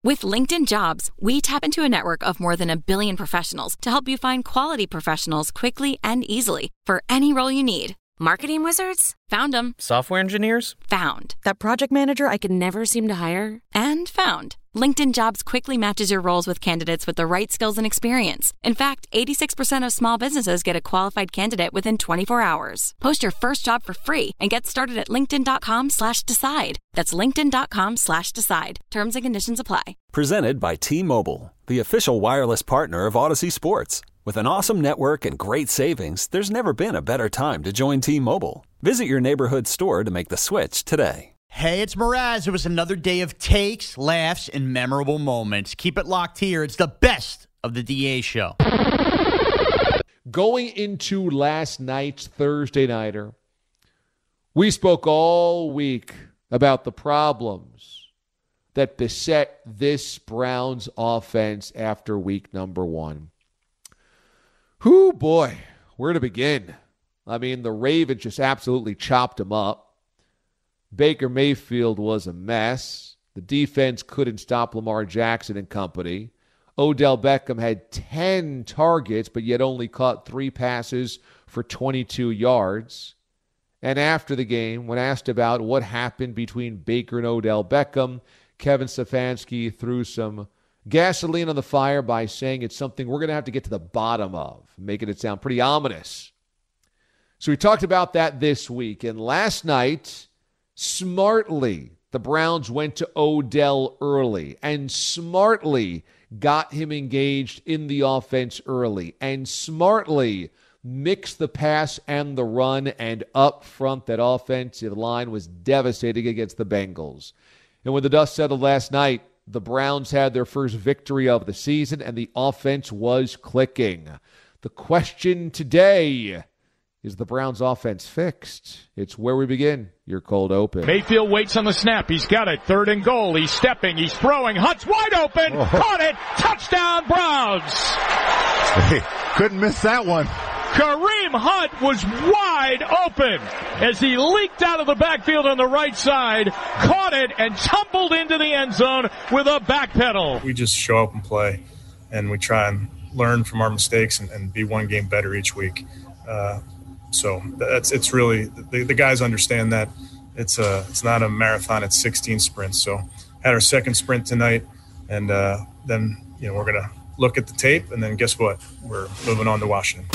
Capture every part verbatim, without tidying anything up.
With LinkedIn Jobs, we tap into a network of more than a billion professionals to help you find quality professionals quickly and easily for any role you need. Marketing wizards? Found them. Software engineers? Found. That project manager I could never seem to hire? And found. LinkedIn Jobs quickly matches your roles with candidates with the right skills and experience. In fact, eighty-six percent of small businesses get a qualified candidate within twenty-four hours. Post your first job for free and get started at linkedin.com slash decide. That's linkedin.com slash decide. Terms and conditions apply. Presented by T-Mobile, the official wireless partner of Odyssey Sports. With an awesome network and great savings, there's never been a better time to join T-Mobile. Visit your neighborhood store to make the switch today. Hey, it's Mraz. It was another day of takes, laughs, and memorable moments. Keep it locked here. It's the best of the D A show. Going into last night's Thursday Nighter, we spoke all week about the problems that beset this Browns offense after week number one. Whoo, boy, where to begin? I mean, the Ravens just absolutely chopped them up. Baker Mayfield was a mess. The defense couldn't stop Lamar Jackson and company. Odell Beckham had ten targets, but yet only caught three passes for twenty-two yards. And after the game, when asked about what happened between Baker and Odell Beckham, Kevin Stefanski threw some gasoline on the fire by saying it's something we're going to have to get to the bottom of, making it sound pretty ominous. So we talked about that this week. And last night, smartly, the Browns went to Odell early and smartly got him engaged in the offense early and smartly mixed the pass and the run, and up front, that offensive line was devastating against the Bengals. And when the dust settled last night, the Browns had their first victory of the season, and the offense was clicking. The question today, is the Browns offense fixed? It's where we begin. Your cold open. Mayfield waits on the snap. He's got it. Third and goal. He's stepping. He's throwing. Hunt's wide open. Oh. Caught it. Touchdown, Browns. Hey, couldn't miss that one. Kareem Hunt was wide open as he leaked out of the backfield on the right side, caught it, and tumbled into the end zone with a back pedal. We just show up and play, and we try and learn from our mistakes and, and be one game better each week. Uh, so that's it's really the, the guys understand that it's a it's not a marathon; it's sixteen sprints. So had our second sprint tonight, and uh, then you know we're gonna look at the tape, and then guess what? We're moving on to Washington.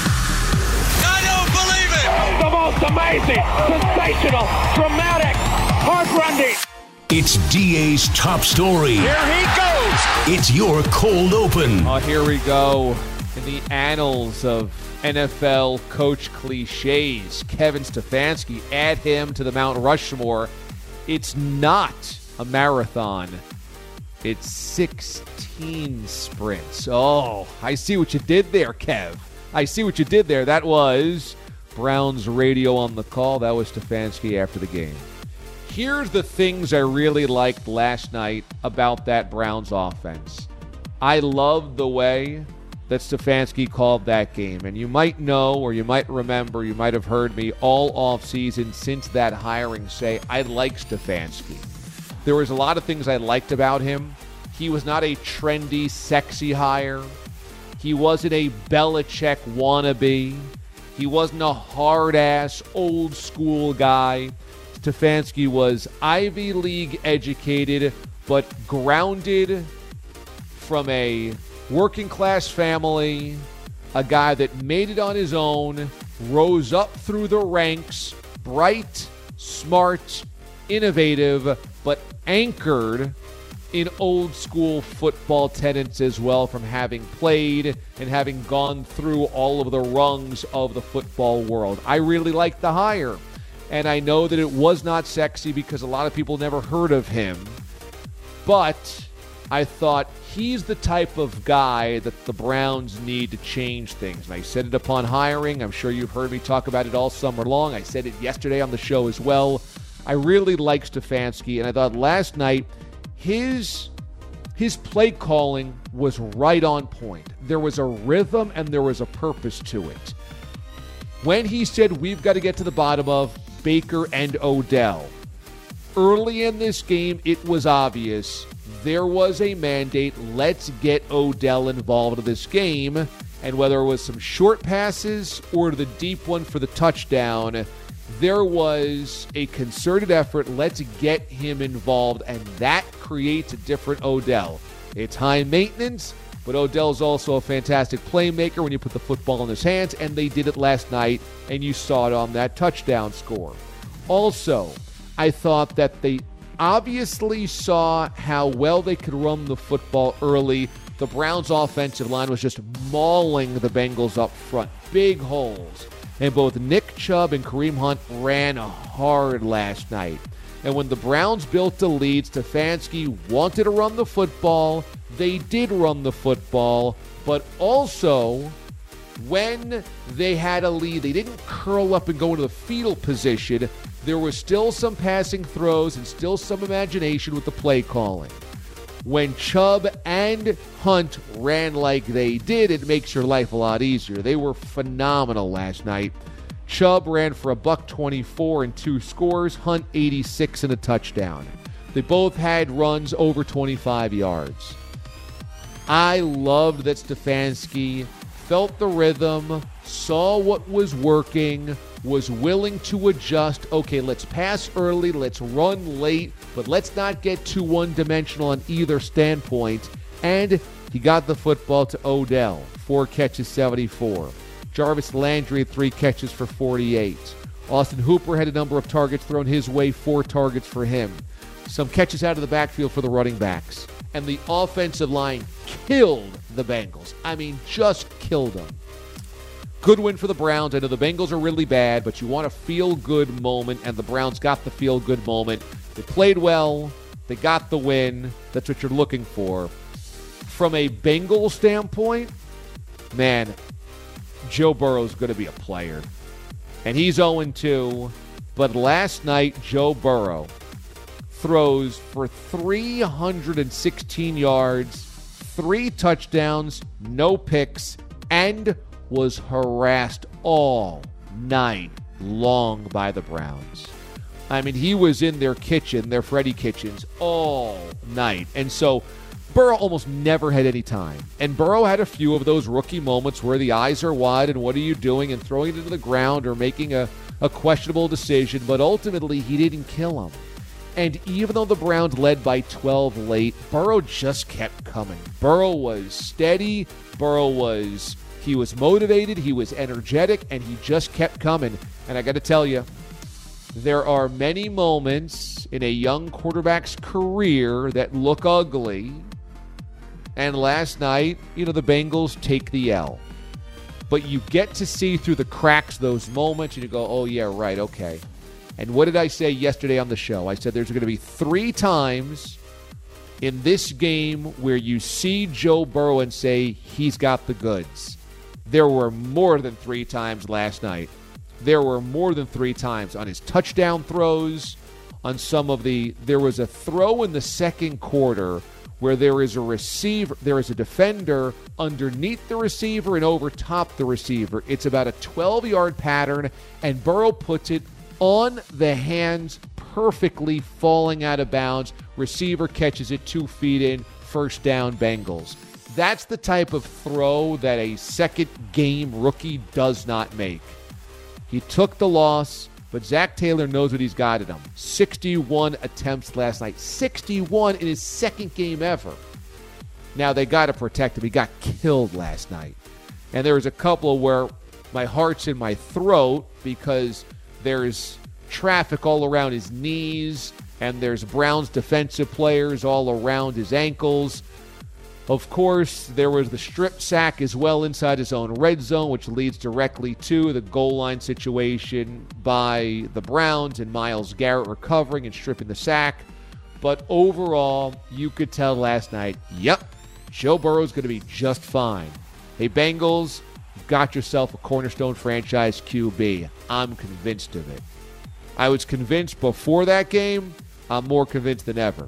The most amazing, sensational, dramatic, heart-rending. It's D A's top story. Here he goes. It's your cold open. Oh, here we go. In the annals of N F L coach cliches, Kevin Stefanski, add him to the Mount Rushmore. It's not a marathon. It's sixteen sprints. Oh, I see what you did there, Kev. I see what you did there. That was Browns radio on the call. That was Stefanski after the game. Here's the things I really liked last night about that Browns offense. I loved the way that Stefanski called that game. And you might know, or you might remember, you might have heard me all offseason since that hiring say, I like Stefanski. There was a lot of things I liked about him. He was not a trendy, sexy hire. He wasn't a Belichick wannabe. He wasn't a hard-ass, old-school guy. Stefanski was Ivy League educated, but grounded from a working-class family, a guy that made it on his own, rose up through the ranks, bright, smart, innovative, but anchored in old-school football tenets as well, from having played and having gone through all of the rungs of the football world. I really liked the hire, and I know that it was not sexy because a lot of people never heard of him, but I thought he's the type of guy that the Browns need to change things. And I said it upon hiring. I'm sure you've heard me talk about it all summer long. I said it yesterday on the show as well. I really like Stefanski, and I thought last night his his play calling was right on point. There was a rhythm and there was a purpose to it. When he said we've got to get to the bottom of Baker and Odell, early in this game it was obvious there was a mandate, let's get Odell involved in this game. And whether it was some short passes or the deep one for the touchdown, there was a concerted effort, let's get him involved, and that creates a different Odell. It's high maintenance, but Odell's also a fantastic playmaker when you put the football in his hands, and they did it last night, and you saw it on that touchdown score. Also, I thought that they obviously saw how well they could run the football early. The Browns' offensive line was just mauling the Bengals up front. Big holes. And both Nick Chubb and Kareem Hunt ran hard last night. And when the Browns built the lead, Stefanski wanted to run the football. They did run the football. But also, when they had a lead, they didn't curl up and go into the fetal position. There was still some passing throws and still some imagination with the play calling. When Chubb and Hunt ran like they did, it makes your life a lot easier. They were phenomenal last night. Chubb ran for a buck twenty-four and two scores, Hunt eighty-six and a touchdown. They both had runs over twenty-five yards. I loved that Stefanski felt the rhythm, saw what was working, was willing to adjust. Okay, let's pass early, let's run late, but let's not get too one-dimensional on either standpoint. And he got the football to Odell, four catches, seventy-four. Jarvis Landry had three catches for forty-eight. Austin Hooper had a number of targets thrown his way, four targets for him. Some catches out of the backfield for the running backs. And the offensive line killed the Bengals. I mean, just killed them. Good win for the Browns. I know the Bengals are really bad, but you want a feel-good moment, and the Browns got the feel-good moment. They played well. They got the win. That's what you're looking for. From a Bengals standpoint, man, Joe Burrow's going to be a player. And he's oh and two, but last night, Joe Burrow throws for three hundred sixteen yards, three touchdowns, no picks, and was harassed all night long by the Browns. I mean, he was in their kitchen, their Freddie Kitchens, all night. And so Burrow almost never had any time. And Burrow had a few of those rookie moments where the eyes are wide and what are you doing, and throwing it into the ground or making a, a questionable decision. But ultimately, he didn't kill him. And even though the Browns led by twelve late, Burrow just kept coming. Burrow was steady. Burrow was, he was motivated. He was energetic, and he just kept coming. And I got to tell you, there are many moments in a young quarterback's career that look ugly. And last night, you know, the Bengals take the L. But you get to see through the cracks those moments, and you go, oh, yeah, right, okay. And what did I say yesterday on the show? I said there's going to be three times in this game where you see Joe Burrow and say he's got the goods. There were more than three times last night. There were more than three times on his touchdown throws, on some of the, there was a throw in the second quarter where there is a receiver, there is a defender underneath the receiver and over top the receiver. It's about a twelve-yard pattern, and Burrow puts it on the hands perfectly, falling out of bounds. Receiver catches it two feet in, first down, Bengals. That's the type of throw that a second-game rookie does not make. He took the loss, but Zach Taylor knows what he's got in him. sixty-one attempts last night. sixty-one in his second game ever. Now, they got to protect him. He got killed last night. And there was a couple where my heart's in my throat because there's traffic all around his knees, and there's Browns defensive players all around his ankles. Of course, there was the strip sack as well inside his own red zone, which leads directly to the goal line situation by the Browns and Myles Garrett recovering and stripping the sack. But overall, you could tell last night, yep, Joe Burrow's going to be just fine. Hey, Bengals, you've got yourself a cornerstone franchise Q B. I'm convinced of it. I was convinced before that game. I'm more convinced than ever.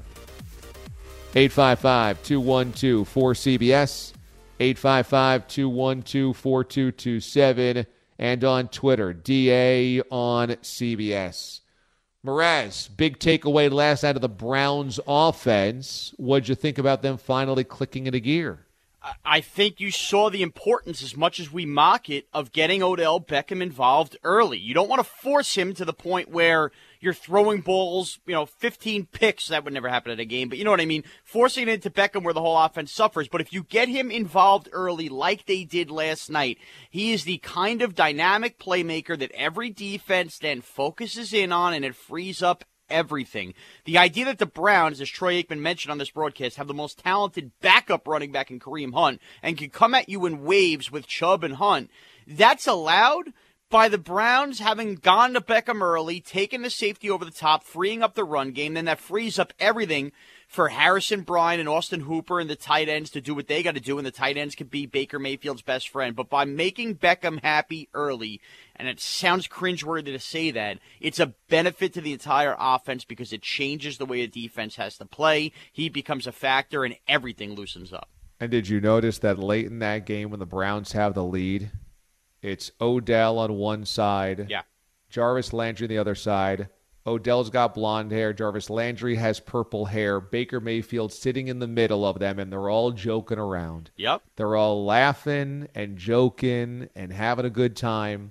eight five five, two one two, four C B S, eight five five, two one two, four two two seven, and on Twitter, D A on C B S. Mraz, big takeaway last night of the Browns offense. What'd you think about them finally clicking into gear? I think you saw the importance, as much as we mock it, of getting Odell Beckham involved early. You don't want to force him to the point where you're throwing balls, you know, fifteen picks. That would never happen in a game, but you know what I mean? Forcing it into Beckham where the whole offense suffers. But if you get him involved early like they did last night, he is the kind of dynamic playmaker that every defense then focuses in on, and it frees up everything. The idea that the Browns, as Troy Aikman mentioned on this broadcast, have the most talented backup running back in Kareem Hunt and can come at you in waves with Chubb and Hunt, that's allowed by the Browns having gone to Beckham early, taken the safety over the top, freeing up the run game. Then that frees up everything for Harrison Bryant and Austin Hooper and the tight ends to do what they got to do, and the tight ends could be Baker Mayfield's best friend. But by making Beckham happy early, and it sounds cringeworthy to say that, it's a benefit to the entire offense because it changes the way a defense has to play. He becomes a factor, and everything loosens up. And did you notice that late in that game when the Browns have the lead, it's Odell on one side, yeah, Jarvis Landry on the other side. Odell's got blonde hair. Jarvis Landry has purple hair. Baker Mayfield sitting in the middle of them, and they're all joking around. Yep. They're all laughing and joking and having a good time.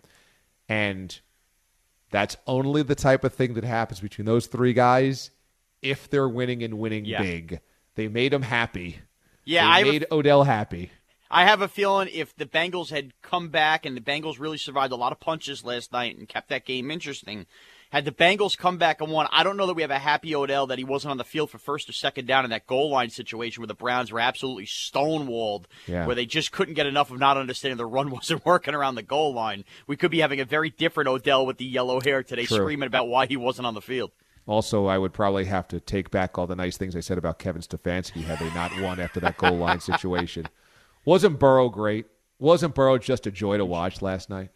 And that's only the type of thing that happens between those three guys if they're winning and winning yeah. big. They made him happy. Yeah, they I made re- Odell happy. I have a feeling if the Bengals had come back, and the Bengals really survived a lot of punches last night and kept that game interesting, had the Bengals come back and won, I don't know that we have a happy Odell that he wasn't on the field for first or second down in that goal line situation where the Browns were absolutely stonewalled, yeah. where they just couldn't get enough of not understanding the run wasn't working around the goal line. We could be having a very different Odell with the yellow hair today, True. Screaming about why he wasn't on the field. Also, I would probably have to take back all the nice things I said about Kevin Stefanski had they not won after that goal line situation. Wasn't Burrow great? Wasn't Burrow just a joy to watch last night?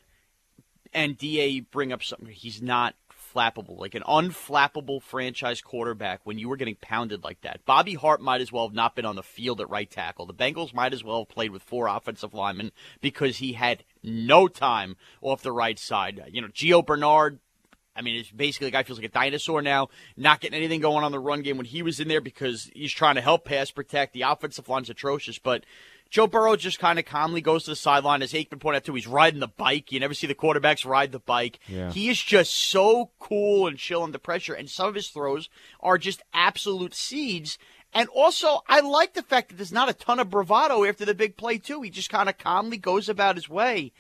And D A, you bring up something. He's not flappable, like an unflappable franchise quarterback when you were getting pounded like that. Bobby Hart might as well have not been on the field at right tackle. The Bengals might as well have played with four offensive linemen because he had no time off the right side. You know, Gio Bernard, I mean, it's basically the guy feels like a dinosaur now, not getting anything going on the run game when he was in there because he's trying to help pass protect. The offensive line's atrocious, but Joe Burrow just kind of calmly goes to the sideline. As Aikman pointed out, too, he's riding the bike. You never see the quarterbacks ride the bike. Yeah. He is just so cool and chill under pressure, and some of his throws are just absolute seeds. And also, I like the fact that there's not a ton of bravado after the big play, too. He just kind of calmly goes about his way.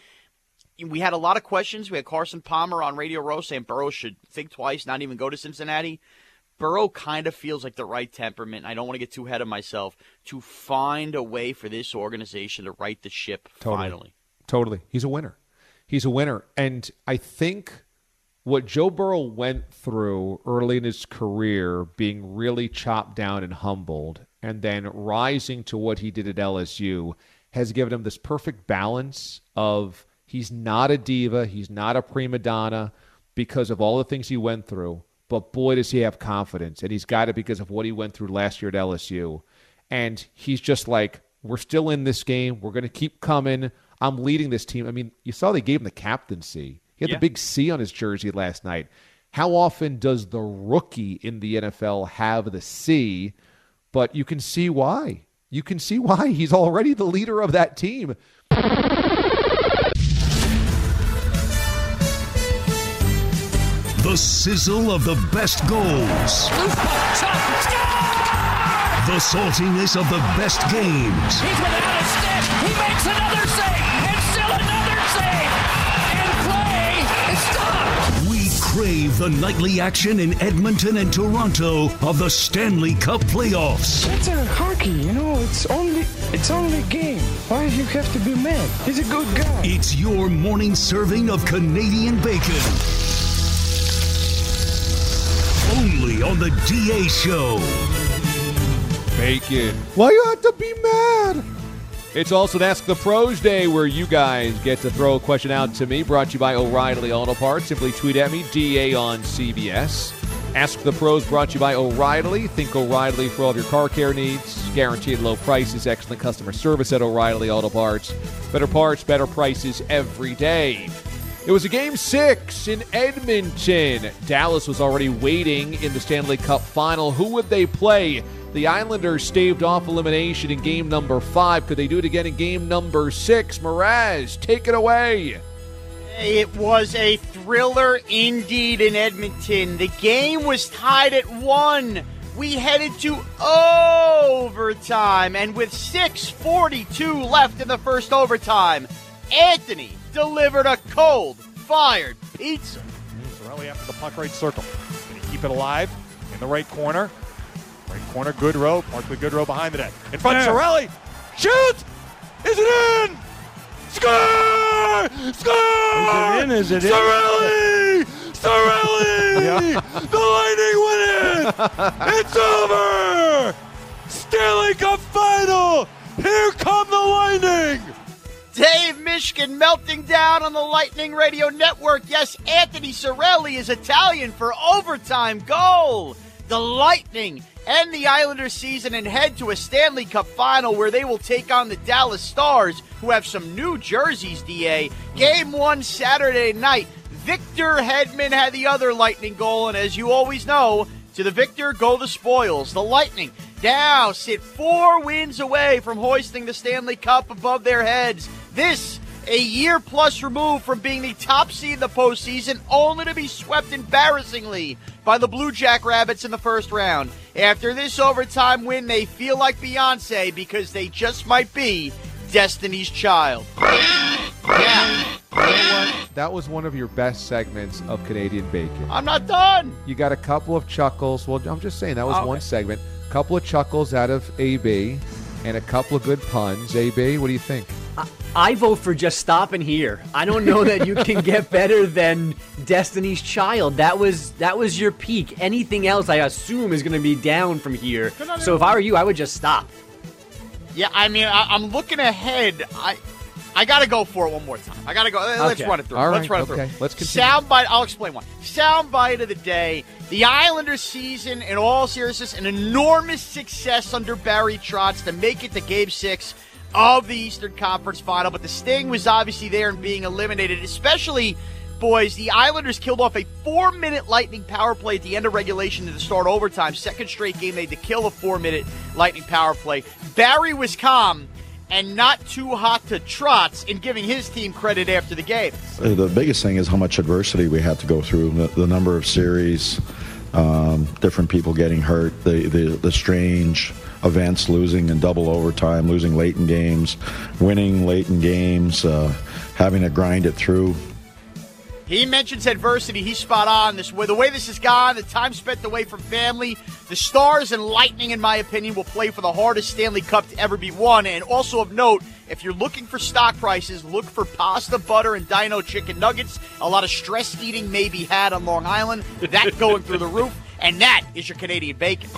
We had a lot of questions. We had Carson Palmer on Radio Row saying Burrow should think twice, not even go to Cincinnati. Burrow kind of feels like the right temperament. I don't want to get too ahead of myself to find a way for this organization to right the ship totally. finally. Totally. He's a winner. He's a winner. And I think what Joe Burrow went through early in his career, being really chopped down and humbled, and then rising to what he did at L S U, has given him this perfect balance of he's not a diva, he's not a prima donna because of all the things he went through. But boy, does he have confidence, and he's got it because of what he went through last year at L S U. And he's just like, we're still in this game. We're going to keep coming. I'm leading this team. I mean, you saw they gave him the captaincy. He had yeah. the big C on his jersey last night. How often does the rookie in the N F L have the C? But you can see why. You can see why. He's already the leader of that team. The sizzle of the best goals. The saltiness of the best games. He's without a stick. He makes another save. And still another save. And play is stopped. We crave the nightly action in Edmonton and Toronto of the Stanley Cup playoffs. It's a hockey, you know. It's only it's only a game. Why do you have to be mad? He's a good guy. It's your morning serving of Canadian bacon. Only on the D A Show. Bacon. Why you have to be mad? It's also Ask the Pros Day, where you guys get to throw a question out to me. Brought to you by O'Reilly Auto Parts. Simply tweet at me, D A on C B S. Ask the Pros brought to you by O'Reilly. Think O'Reilly for all of your car care needs. Guaranteed low prices, excellent customer service at O'Reilly Auto Parts. Better parts, better prices every day. It was a game six in Edmonton. Dallas was already waiting in the Stanley Cup final. Who would they play? The Islanders staved off elimination in game number five. Could they do it again in game number six? Mraz, take it away. It was a thriller indeed in Edmonton. The game was tied at one. We headed to overtime, and with six forty-two left in the first overtime, Anthony delivered a cold-fired pizza. Cirelli after the puck right circle. Can he keep it alive in the right corner? Right corner, Goodrow. Barclay Goodrow behind the net. In front, yeah. Cirelli. Shoot! Is it in? Score! Score! Is it in? Is it in? Cirelli! Cirelli! Yeah. The Lightning win it! It's over! Stanley Cup final! Here come the Lightning! Dave Mishkin melting down on the Lightning Radio Network. Yes, Anthony Cirelli is Italian for overtime goal. The Lightning end the Islanders season and head to a Stanley Cup final where they will take on the Dallas Stars, who have some new jerseys, D A. Game one Saturday night. Victor Hedman had the other Lightning goal, and as you always know, to the victor go the spoils. The Lightning now sit four wins away from hoisting the Stanley Cup above their heads. This, a year plus removed from being the top seed in the postseason, only to be swept embarrassingly by the Blue Jackrabbits in the first round. After this overtime win, they feel like Beyonce because they just might be Destiny's Child. Yeah. You know what? That was one of your best segments of Canadian Bacon. I'm not done. You got a couple of chuckles. Well, I'm just saying that was okay. one segment. A couple of chuckles out of A B and a couple of good puns. A B, what do you think? I, I vote for just stopping here. I don't know that you can get better than Destiny's Child. That was that was your peak. Anything else, I assume, is going to be down from here. So if I were you, I would just stop. Yeah, I mean, I, I'm looking ahead. I I got to go for it one more time. I got to go. Let's okay. run it through. All Let's right, run it okay. through. Let's continue. Soundbite. I'll explain one. Soundbite of the day. The Islanders season, in all seriousness, an enormous success under Barry Trotz to make it to Game six of the Eastern Conference Final. But the sting was obviously there in being eliminated, especially, boys, the Islanders killed off a four-minute Lightning power play at the end of regulation to start overtime. Second straight game they had to kill a four-minute Lightning power play. Barry was calm and not too hot to Trotz in giving his team credit after the game. The biggest thing is how much adversity we had to go through, the, the number of series, um, different people getting hurt, the, the, the strange events, losing in double overtime, losing late in games, winning late in games, uh, having to grind it through. He mentions adversity. He's spot on. This way, the way this has gone, the time spent away from family, the Stars and Lightning, in my opinion, will play for the hardest Stanley Cup to ever be won. And also of note, if you're looking for stock prices, look for pasta, butter, and Dino chicken nuggets. A lot of stress eating may be had on Long Island. That going through the roof. And that is your Canadian Bacon.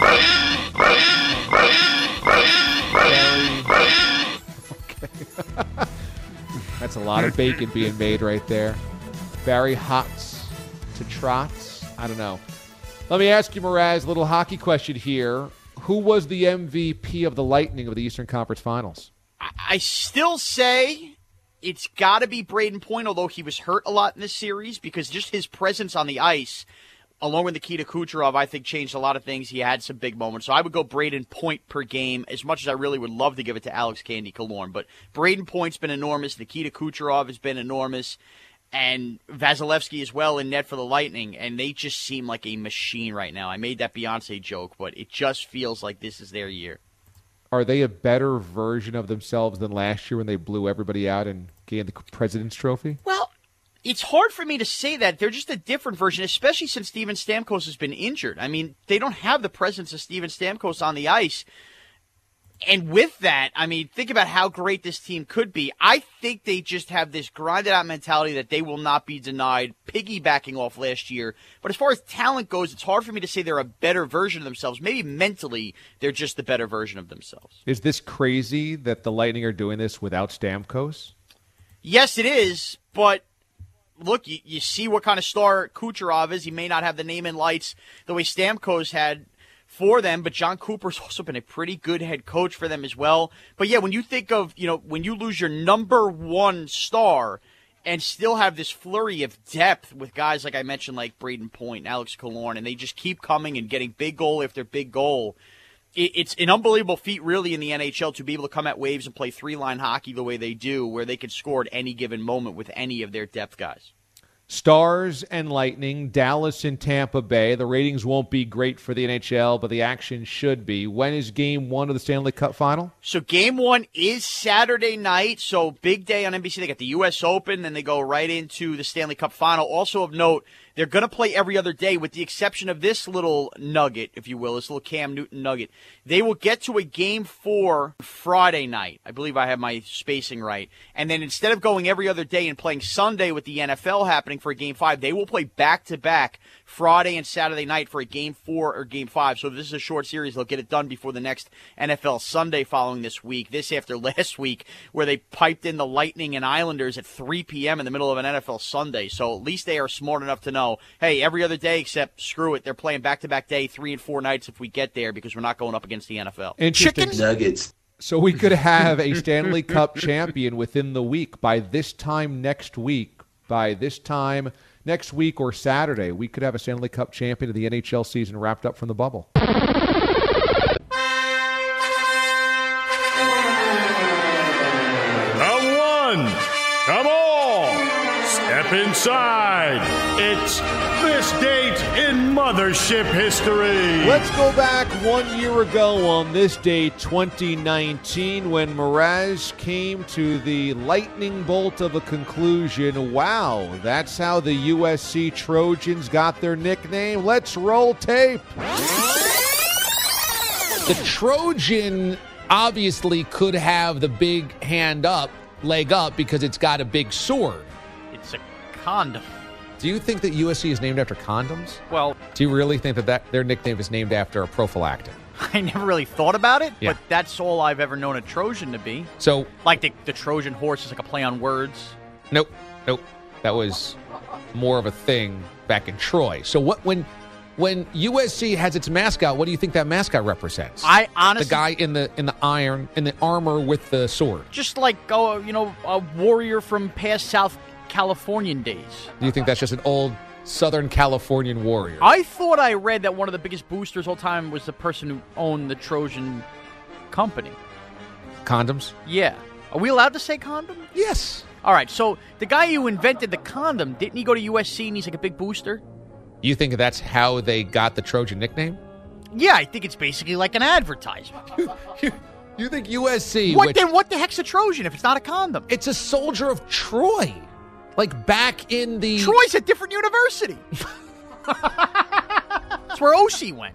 Okay. That's a lot of bacon being made right there. Barry Hots to Trotz. I don't know. Let me ask you, Mraz, a little hockey question here. Who was the M V P of the Lightning of the Eastern Conference Finals? I still say it's got to be Braden Point, although he was hurt a lot in this series, because just his presence on the ice, along with Nikita Kucherov, I think changed a lot of things. He had some big moments. So I would go Braden Point per game, as much as I really would love to give it to Alex Candy Killorn. But Braden Point's been enormous. Nikita Kucherov has been enormous. And Vasilevsky as well in net for the Lightning, and they just seem like a machine right now. I made that Beyonce joke, but it just feels like this is their year. Are they a better version of themselves than last year when they blew everybody out and gained the President's Trophy? Well, it's hard for me to say that. They're just a different version, especially since Steven Stamkos has been injured. I mean, they don't have the presence of Steven Stamkos on the ice. And with that, I mean, think about how great this team could be. I think they just have this grinded-out mentality that they will not be denied, piggybacking off last year. But as far as talent goes, it's hard for me to say they're a better version of themselves. Maybe mentally, they're just the better version of themselves. Is this crazy that the Lightning are doing this without Stamkos? Yes, it is, but look, you, you see what kind of star Kucherov is. He may not have the name and lights the way Stamkos had for them, but John Cooper's also been a pretty good head coach for them as well. But yeah, when you think of, you know, when you lose your number one star and still have this flurry of depth with guys like I mentioned, like Braden Point and Alex Killorn, and they just keep coming and getting big goal after big goal. It, it's an unbelievable feat, really, in the N H L to be able to come at Waves and play three-line hockey the way they do, where they can score at any given moment with any of their depth guys. Stars and Lightning, Dallas and Tampa Bay. The ratings won't be great for the N H L, but the action should be. When is game one of the Stanley Cup Final? So game one is Saturday night, so big day on N B C. They got the U S Open, then they go right into the Stanley Cup Final. Also of note, they're going to play every other day with the exception of this little nugget, if you will, this little Cam Newton nugget. They will get to a game four Friday night. I believe I have my spacing right. And then instead of going every other day and playing Sunday with the N F L happening for a game five, they will play back-to-back Friday and Saturday night for a game four or game five. So if this is a short series, they'll get it done before the next N F L Sunday following this week. This after last week where they piped in the Lightning and Islanders at three p.m. in the middle of an N F L Sunday. So at least they are smart enough to know, hey, every other day except screw it. They're playing back-to-back day, three and four nights if we get there because we're not going up against the N F L. Interesting. Chicken nuggets. So we could have a Stanley Cup champion within the week. By this time next week, by this time next week or Saturday, we could have a Stanley Cup champion of the N H L season wrapped up from the bubble. Round one. Come on. Step inside. It's this date in mothership history. Let's go back one year ago on this day, twenty nineteen, when Mraz came to the lightning bolt of a conclusion. Wow, that's how the U S C Trojans got their nickname. Let's roll tape. The Trojan obviously could have the big hand up, leg up, because it's got a big sword. It's a condom. Do you think that U S C is named after condoms? Well, do you really think that, that their nickname is named after a prophylactic? I never really thought about it, Yeah. but that's all I've ever known a Trojan to be. So, like the, the Trojan horse is like a play on words. Nope, nope. That was more of a thing back in Troy. So what when when U S C has its mascot, what do you think that mascot represents? I honestly, the guy in the in the iron in the armor with the sword. Just like oh, you know, a warrior from past South Californian days. Do you think that's just an old Southern Californian warrior? I thought I read that one of the biggest boosters all time was the person who owned the Trojan company. Condoms? Yeah. Are we allowed to say condom? Yes. All right. So the guy who invented the condom, didn't he go to U S C and he's like a big booster? You think that's how they got the Trojan nickname? Yeah, I think it's basically like an advertisement. you, you think U S C? What which, then? What the heck's a Trojan if it's not a condom? It's a soldier of Troy. Like back in the... Troy's a different university. That's where O C went.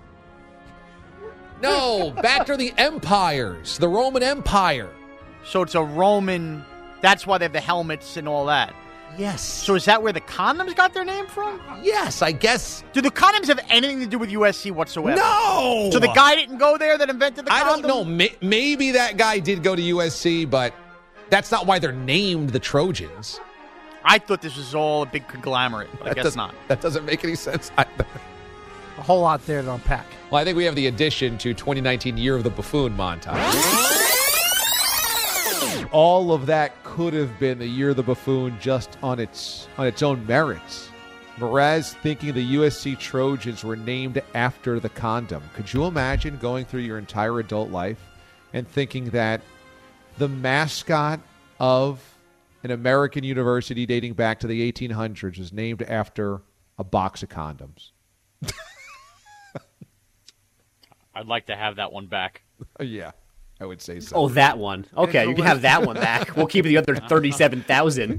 No, back to the empires, the Roman Empire. So it's a Roman... That's why they have the helmets and all that. Yes. So is that where the condoms got their name from? Yes, I guess. Do the condoms have anything to do with U S C whatsoever? No! So the guy didn't go there that invented the condom? I don't know. May- maybe that guy did go to U S C, but that's not why they're named the Trojans. I thought this was all a big conglomerate, but That I guess does- not. That doesn't make any sense either. A whole lot there to unpack. Well, I think we have the addition to twenty nineteen Year of the Buffoon montage. All of that could have been the Year of the Buffoon just on its on its own merits. Mraz thinking the U S C Trojans were named after the condom. Could you imagine going through your entire adult life and thinking that the mascot of an American university dating back to the eighteen hundreds was named after a box of condoms? I'd like to have that one back. Yeah, I would say so. Oh, that one. Okay, you can have that one back. We'll keep the other thirty-seven thousand.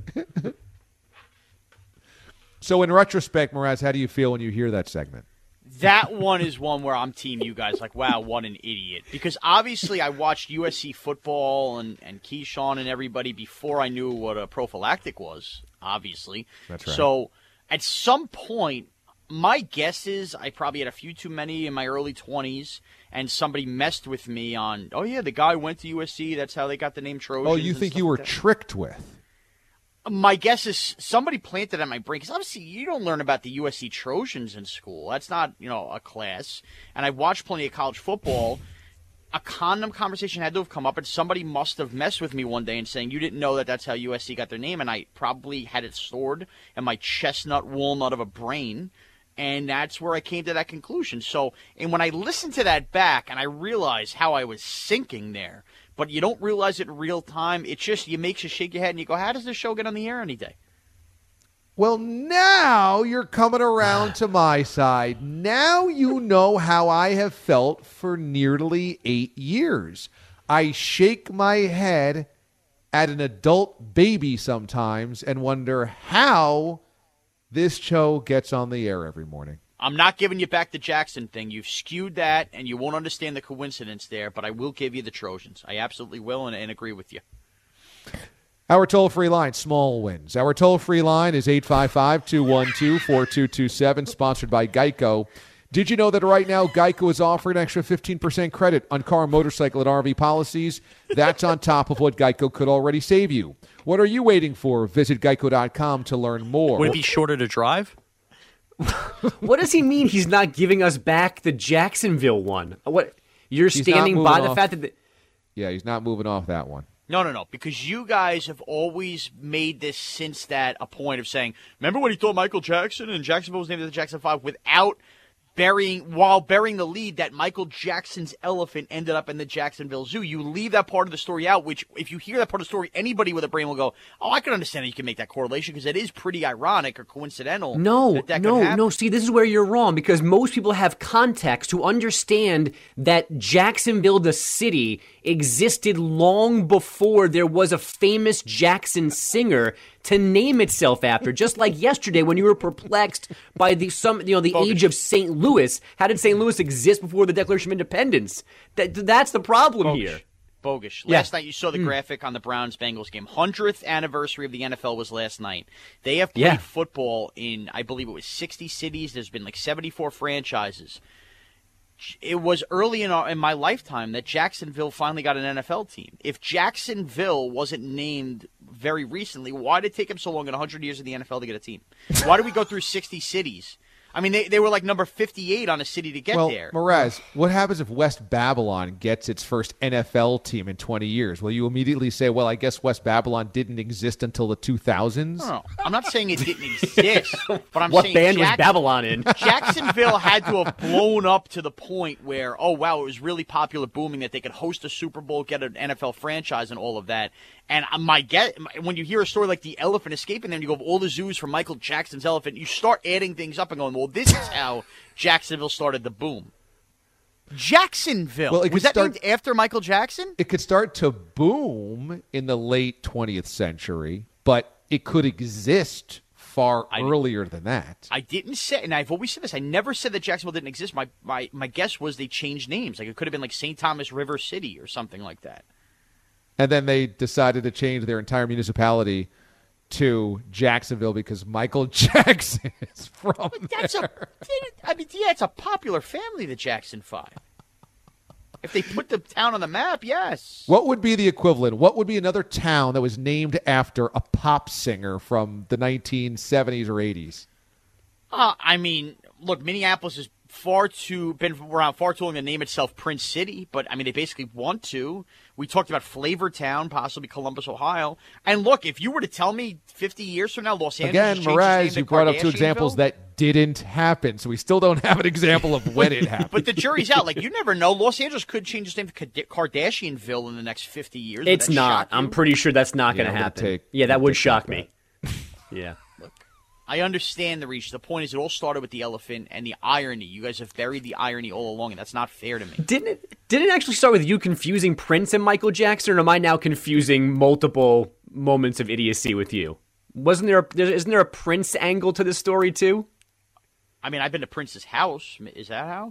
So in retrospect, Mraz, how do you feel when you hear that segment? That one is one where I'm team you guys. Like, wow, what an idiot. Because obviously I watched U S C football and, and Keyshawn and everybody before I knew what a prophylactic was, obviously. That's right. So at some point, my guess is I probably had a few too many in my early twenties, and somebody messed with me on, oh, yeah, the guy went to U S C. That's how they got the name Trojans. Oh, you and think stuff you were like that. tricked with? My guess is somebody planted on my brain, because obviously you don't learn about the U S C Trojans in school. That's not, you know, a class. And I've watched plenty of college football. a condom conversation had to have come up, and somebody must have messed with me one day and saying, you didn't know that that's how U S C got their name, and I probably had it stored in my chestnut walnut of a brain, and that's where I came to that conclusion. So, and when I listened to that back, and I realized how I was sinking there, but you don't realize it in real time, it just, it makes you shake your head, and you go, how does this show get on the air any day? Well, now you're coming around to my side. Now you know how I have felt for nearly eight years. I shake my head at an adult baby sometimes and wonder how this show gets on the air every morning. I'm not giving you back the Jackson thing. You've skewed that, and you won't understand the coincidence there, but I will give you the Trojans. I absolutely will, and, and agree with you. Our toll-free line, small wins. Our toll-free line is eight five five, two one two, four two two seven, sponsored by Geico. Did you know that right now Geico is offering an extra fifteen percent credit on car, motorcycle, and R V policies? That's on top of what Geico could already save you. What are you waiting for? Visit geico dot com to learn more. Would it be shorter to drive? What does he mean he's not giving us back the Jacksonville one? What? You're He's standing by the off. fact that... The, yeah, he's not moving off that one. No, no, no, because you guys have always made this since that a point of saying, remember when he thought Michael Jackson and Jacksonville was named the Jackson Five without burying, while burying the lead that Michael Jackson's elephant ended up in the Jacksonville Zoo. You leave that part of the story out, which if you hear that part of the story, anybody with a brain will go, oh, I can understand how you can make that correlation because it is pretty ironic or coincidental. No, that that no, could happen. no. See, this is where you're wrong because most people have context to understand that Jacksonville, the city, existed long before there was a famous Jackson singer to name itself after. Just like yesterday when you were perplexed by the some you know the Bogus. age of Saint Louis. How did Saint Louis exist before the Declaration of Independence? That that's the problem Bogus. here. Bogus. Yeah. Last night you saw the Mm. graphic on the Browns-Bengals game. hundredth anniversary of the N F L was last night. They have played Yeah. football in, I believe it was sixty cities. There's been like seventy-four franchises. It was early in, our, in my lifetime that Jacksonville finally got an N F L team. If Jacksonville wasn't named very recently, why did it take them so long in one hundred years of the N F L to get a team? Why did we go through sixty cities? I mean, they, they were like number fifty-eight on a city to get well, there. Mraz, what happens if West Babylon gets its first N F L team in twenty years? Will you immediately say, well, I guess West Babylon didn't exist until the two thousands? No, no, I'm not saying it didn't exist, but I'm What saying band was Jack- Babylon in? Jacksonville had to have blown up to the point where, oh, wow, it was really popular, booming, that they could host a Super Bowl, get an N F L franchise and all of that. And my get, when you hear a story like the elephant escaping them, you go, all the zoos from Michael Jackson's elephant, you start adding things up and going, well, this is how Jacksonville started the boom. Jacksonville. Well, it was could that start- named after Michael Jackson? It could start to boom in the late twentieth century, but it could exist far I- earlier than that. I didn't say, and I've always said this, I never said that Jacksonville didn't exist. My, my, my guess was they changed names. Like it could have been like Saint Thomas River City or something like that. And then they decided to change their entire municipality to Jacksonville because Michael Jackson is from That's a, I mean, yeah, it's a popular family, the Jackson Five. If they put the town on the map, yes. What would be the equivalent? What would be another town that was named after a pop singer from the nineteen seventies or eighties? Uh, I mean, look, Minneapolis has far too been around far too long to name itself Prince City, but I mean, they basically want to. We talked about Flavortown, possibly Columbus, Ohio. And look, if you were to tell me fifty years from now, Los Angeles Again, changed its name Mraz, to you brought up two Kardashianville? examples that didn't happen, so we still don't have an example of when it happened. But the jury's out. Like, you never know. Los Angeles could change its name to Kard- Kardashianville in the next fifty years. Would It's that not. shock you? I'm pretty sure that's not Yeah, going to it would happen. take- yeah, that it would would take shock like me. Yeah. I understand the reach. The point is, it all started with the elephant and the irony. You guys have buried the irony all along, and that's not fair to me. Didn't it? Didn't it actually start with you confusing Prince and Michael Jackson, or am I now confusing multiple moments of idiocy with you? Wasn't there? A, there isn't there a Prince angle to this story too? I mean, I've been to Prince's house. Is that how?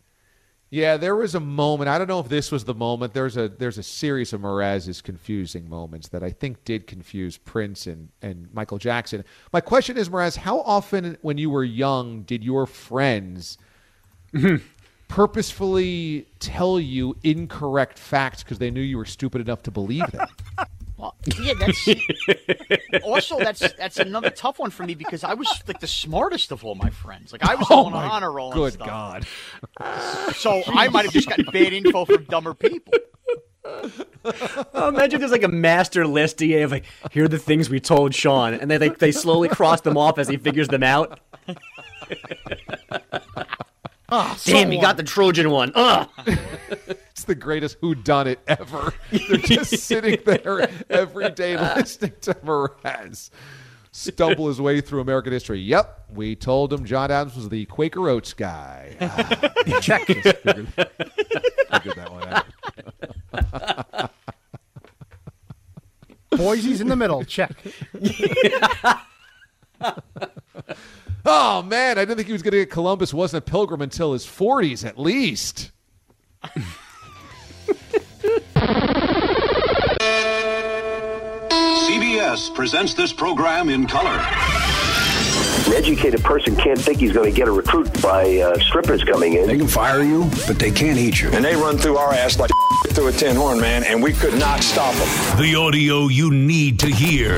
Yeah, there was a moment. I don't know if this was the moment. There's a there's a series of Mraz's confusing moments that I think did confuse Prince and, and Michael Jackson. My question is, Mraz, how often when you were young did your friends purposefully tell you incorrect facts because they knew you were stupid enough to believe them? Well, yeah, that's also that's that's another tough one for me because I was like the smartest of all my friends. Like I was Oh on my honor roll. and good stuff. God. So I might have just gotten bad info from dumber people. Oh, imagine there's like a master list D A of like, here are the things we told Sean, and they like they slowly cross them off as he figures them out. Oh, Damn, he got the Trojan one. Ugh. It's the greatest whodunit ever. They're just sitting there every day listening to Mraz stumble his way through American history. Yep, we told him John Adams was the Quaker Oats guy. Ah, check. Figured, figured that one out. Boise's in the middle. Check. Oh, man, I didn't think he was going to get Columbus wasn't a pilgrim until his forties at least. C B S presents this program in color. An educated person can't think he's going to get a recruit by uh, strippers coming in. They can fire you, but they can't eat you. And they run through our ass like through a tin horn, man, and we could not stop them. The audio you need to hear.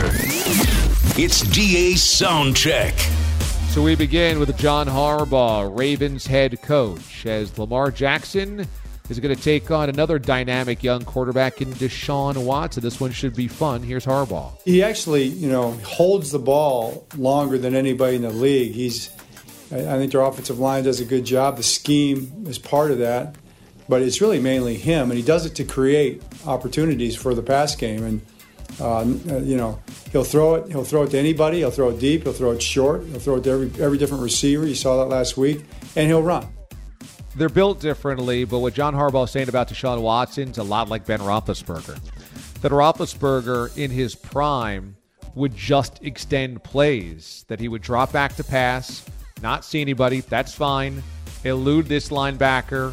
It's D A's Soundcheck. So we begin with John Harbaugh, Ravens head coach, as Lamar Jackson is going to take on another dynamic young quarterback in Deshaun Watson. This one should be fun. Here's Harbaugh. He actually, you know, holds the ball longer than anybody in the league. He's, I think their offensive line does a good job. The scheme is part of that, but it's really mainly him, and he does it to create opportunities for the pass game. And uh, you know, he'll throw it. He'll throw it to anybody. He'll throw it deep. He'll throw it short. He'll throw it to every every different receiver. You saw that last week, and he'll run. They're built differently, but what John Harbaugh is saying about Deshaun Watson's a lot like Ben Roethlisberger. That Roethlisberger, in his prime, would just extend plays, that he would drop back to pass, not see anybody, that's fine, elude this linebacker,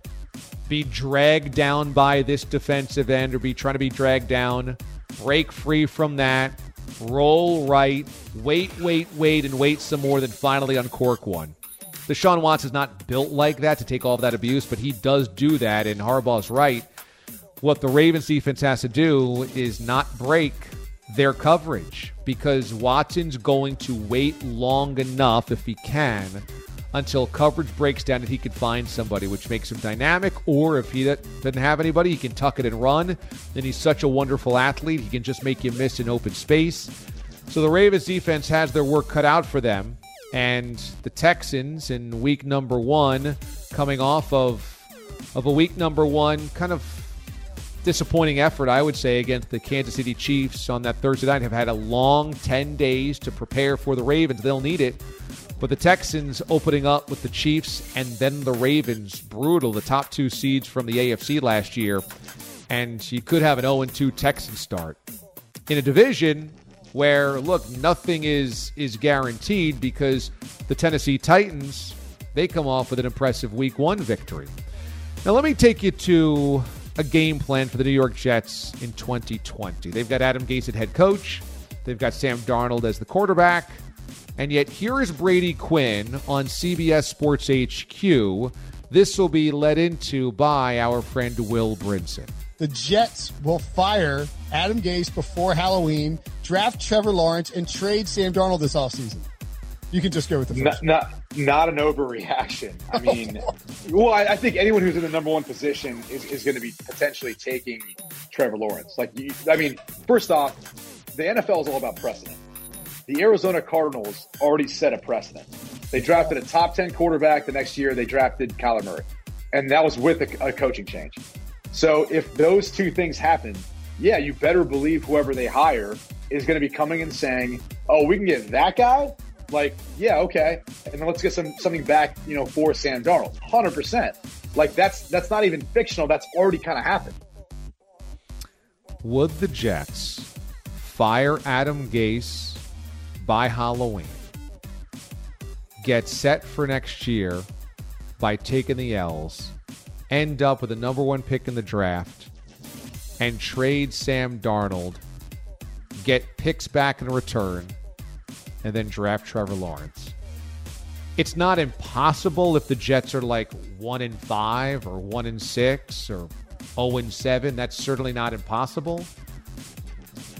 be dragged down by this defensive end or be trying to be dragged down, break free from that, roll right, wait, wait, wait, and wait some more, then finally uncork one. Deshaun Watson's not built like that to take all of that abuse, but he does do that, and Harbaugh's right. What the Ravens defense has to do is not break their coverage because Watson's going to wait long enough, if he can, until coverage breaks down and he can find somebody, which makes him dynamic, or if he doesn't have anybody, he can tuck it and run. Then he's such a wonderful athlete, he can just make you miss in open space. So the Ravens defense has their work cut out for them. And the Texans in week number one, coming off of of a week number one kind of disappointing effort, I would say, against the Kansas City Chiefs on that Thursday night, have had a long ten days to prepare for the Ravens. They'll need it. But the Texans opening up with the Chiefs and then the Ravens, brutal, the top two seeds from the A F C last year. And you could have an oh and two Texans start in a division where, look, nothing is is guaranteed because the Tennessee Titans, they come off with an impressive week one victory. Now, let me take you to a game plan for the New York Jets in twenty twenty. They've got Adam Gase at head coach. They've got Sam Darnold as the quarterback. And yet here is Brady Quinn on C B S Sports H Q. This will be led into by our friend Will Brinson. The Jets will fire Adam Gase before Halloween, draft Trevor Lawrence, and trade Sam Darnold this offseason. You can just go with the first. Not, not, not an overreaction. I mean, well, I, I think anyone who's in the number one position is, is going to be potentially taking Trevor Lawrence. Like, you, I mean, first off, the N F L is all about precedent. The Arizona Cardinals already set a precedent. They drafted a top ten quarterback. The next year, they drafted Kyler Murray. And that was with a, a coaching change. So if those two things happen, yeah, you better believe whoever they hire is going to be coming and saying, oh, we can get that guy? Like, yeah, okay. And then let's get some something back, you know, for Sam Darnold. one hundred percent. Like, that's that's not even fictional. That's already kind of happened. Would the Jets fire Adam Gase by Halloween, get set for next year by taking the L's, end up with a number one pick in the draft, and trade Sam Darnold, get picks back in return, and then draft Trevor Lawrence? It's not impossible if the Jets are like one and five or one and six or oh and seven. That's certainly not impossible.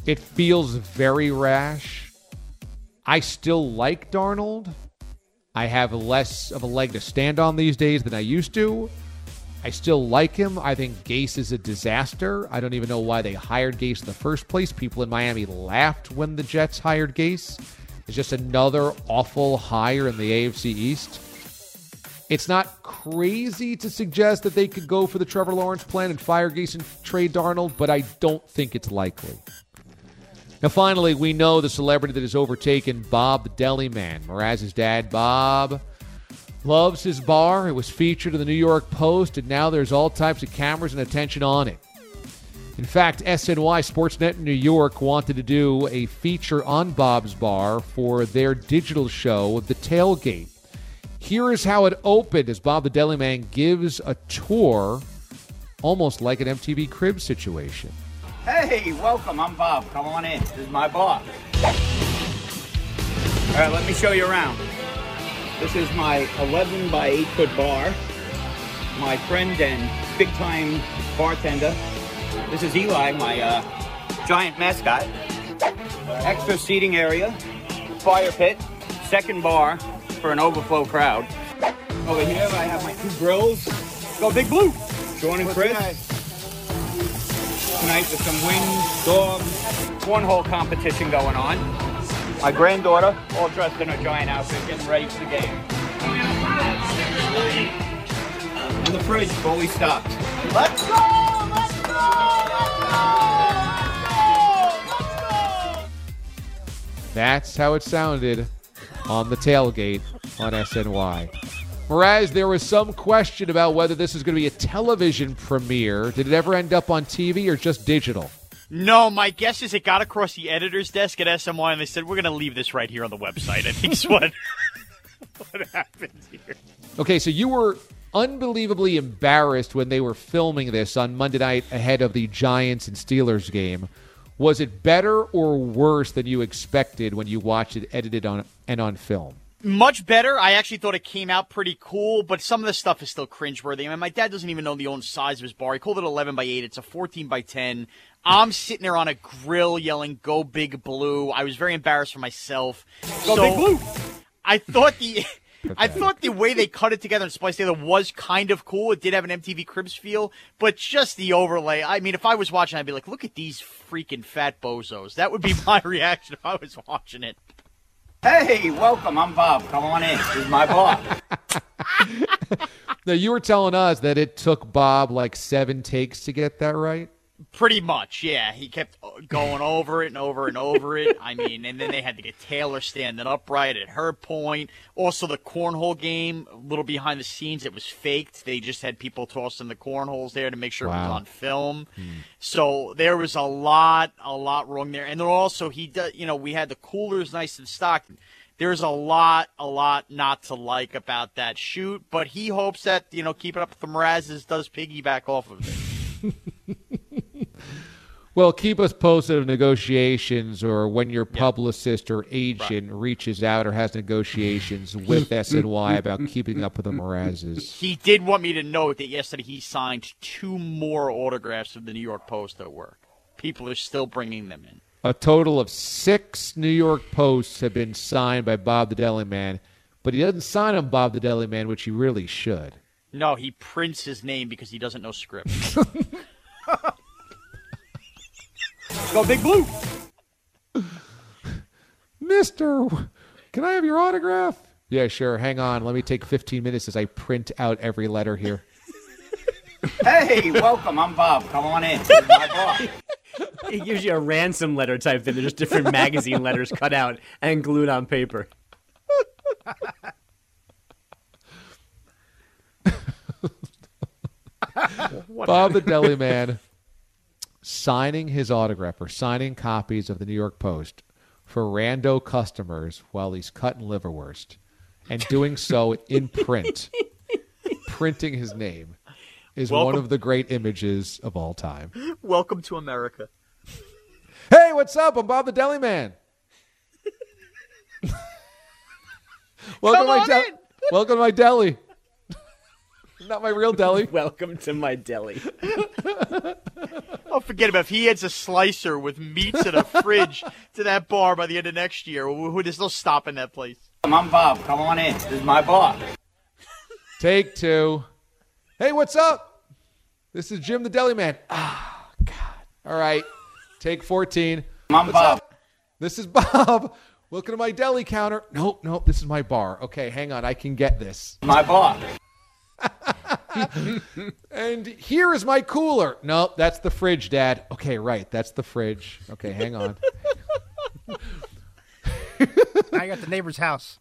It feels very rash. I still like Darnold. I have less of a leg to stand on these days than I used to. I still like him. I think Gase is a disaster. I don't even know why they hired Gase in the first place. People in Miami laughed when the Jets hired Gase. It's just another awful hire in the A F C East. It's not crazy to suggest that they could go for the Trevor Lawrence plan and fire Gase and trade Darnold, but I don't think it's likely. Now, finally, we know the celebrity that has overtaken Bob the Deli Man. Mraz's dad, Bob, loves his bar. It was featured in the New York Post, and now there's all types of cameras and attention on it. In fact, S N Y Sportsnet in New York wanted to do a feature on Bob's bar for their digital show, The Tailgate. Here is how it opened as Bob the Deli Man gives a tour, almost like an M T V Cribs situation. Hey, welcome. I'm Bob. Come on in. This is my bar. All right, let me show you around. This is my eleven by eight foot bar. My friend and big-time bartender. This is Eli, my uh, giant mascot. Extra seating area, fire pit, second bar for an overflow crowd. Over here, I have my two grills. Go Big Blue. Sean and Chris. Tonight with some wings, dogs, cornhole competition going on. My granddaughter, all dressed in her giant outfit, getting ready for the game. And the fridge fully stocked. Let's go! Let's go! Let's go! Let's go! That's how it sounded on The Tailgate on S N Y. Mraz, there was some question about whether this is going to be a television premiere. Did it ever end up on T V or just digital? No, my guess is it got across the editor's desk at S N Y, and they said, we're going to leave this right here on the website. I think is what, what happened here. Okay, so you were unbelievably embarrassed when they were filming this on Monday night ahead of the Giants and Steelers game. Was it better or worse than you expected when you watched it edited on and on film? Much better. I actually thought it came out pretty cool, but some of the stuff is still cringeworthy. I mean, my dad doesn't even know the own size of his bar. He called it eleven by eight. It's a fourteen by ten. I'm sitting there on a grill yelling, "Go Big Blue." I was very embarrassed for myself. Go so Big Blue! I thought the... I thought the way they cut it together and spliced together was kind of cool. It did have an M T V Cribs feel, but just the overlay. I mean, if I was watching, I'd be like, look at these freaking fat bozos. That would be my reaction if I was watching it. Hey, welcome. I'm Bob. Come on in. This is my bar. Now, you were telling us that it took Bob like seven takes to get that right? Pretty much, yeah. He kept going over it and over and over it. I mean, and then they had to get Taylor standing upright at her point. Also, the cornhole game, a little behind the scenes, it was faked. They just had people tossing the cornholes there to make sure wow. it was on film. Hmm. So there was a lot, a lot wrong there. And then also, he does, you know, we had the coolers nice and stocked. There's a lot, a lot not to like about that shoot, but he hopes that, you know, Keeping Up with the Mrazes does piggyback off of it. Well, keep us posted of negotiations or when your publicist or agent right. reaches out or has negotiations with S N Y about Keeping Up with the Mrazes. He did want me to note that yesterday he signed two more autographs of the New York Post at work. People are still bringing them in. A total of six New York Posts have been signed by Bob the Deli Man, but he doesn't sign them Bob the Deli Man, which he really should. No, he prints his name because he doesn't know script. Go Big Blue! Mister, can I have your autograph? Yeah, sure. Hang on. Let me take fifteen minutes as I print out every letter here. Hey, welcome. I'm Bob. Come on in. This is my bar. He gives you a ransom letter type thing. They're just different magazine letters cut out and glued on paper. Bob the Deli Man signing his autograph or signing copies of the New York Post for rando customers while he's cutting liverwurst and doing so in print, printing his name, is Welcome. one of the great images of all time. Welcome to America. Hey, what's up? I'm Bob the Deli Man. Welcome, Come to my de- welcome to my deli. Not my real deli. Welcome to my deli. Oh, forget about it. If he adds a slicer with meats in a fridge to that bar by the end of next year, who there's no stopping that place. I'm Bob. Come on in. This is my bar. Take two. Hey, what's up? This is Jim the Deli Man. Ah, oh, God. All right. Take fourteen. I'm what's Bob. Up? This is Bob. Welcome to my deli counter. Nope, nope. This is my bar. Okay, hang on. I can get this. My bar. And here is my cooler. Nope, that's the fridge, Dad. Okay, right. That's the fridge. Okay, hang on. Now you got the neighbor's house.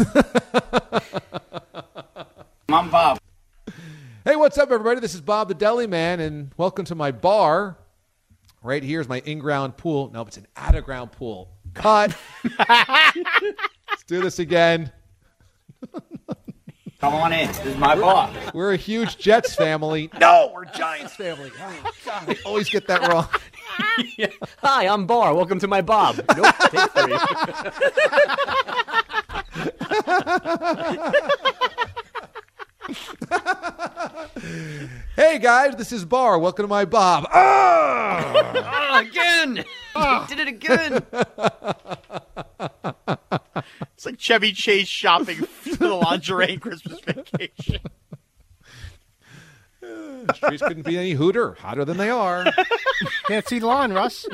I'm Bob. Hey, what's up, everybody? This is Bob the Deli Man, and welcome to my bar. Right here is my in-ground pool. Nope, it's an out-of-ground pool. Cut. Let's do this again. Come on in. This is my bar. We're a huge Jets family. No, we're Giants family. Oh, God, I always get that wrong. Yeah. Hi, I'm Bar. Welcome to my Bob. Nope, take three. Hey, guys, this is Bar. Welcome to my Bob. Oh! Oh, again. Oh. He did it again. It's like Chevy Chase shopping for the lingerie Christmas vacation. The streets couldn't be any hooter. Hotter than they are. Can't see the line, Russ.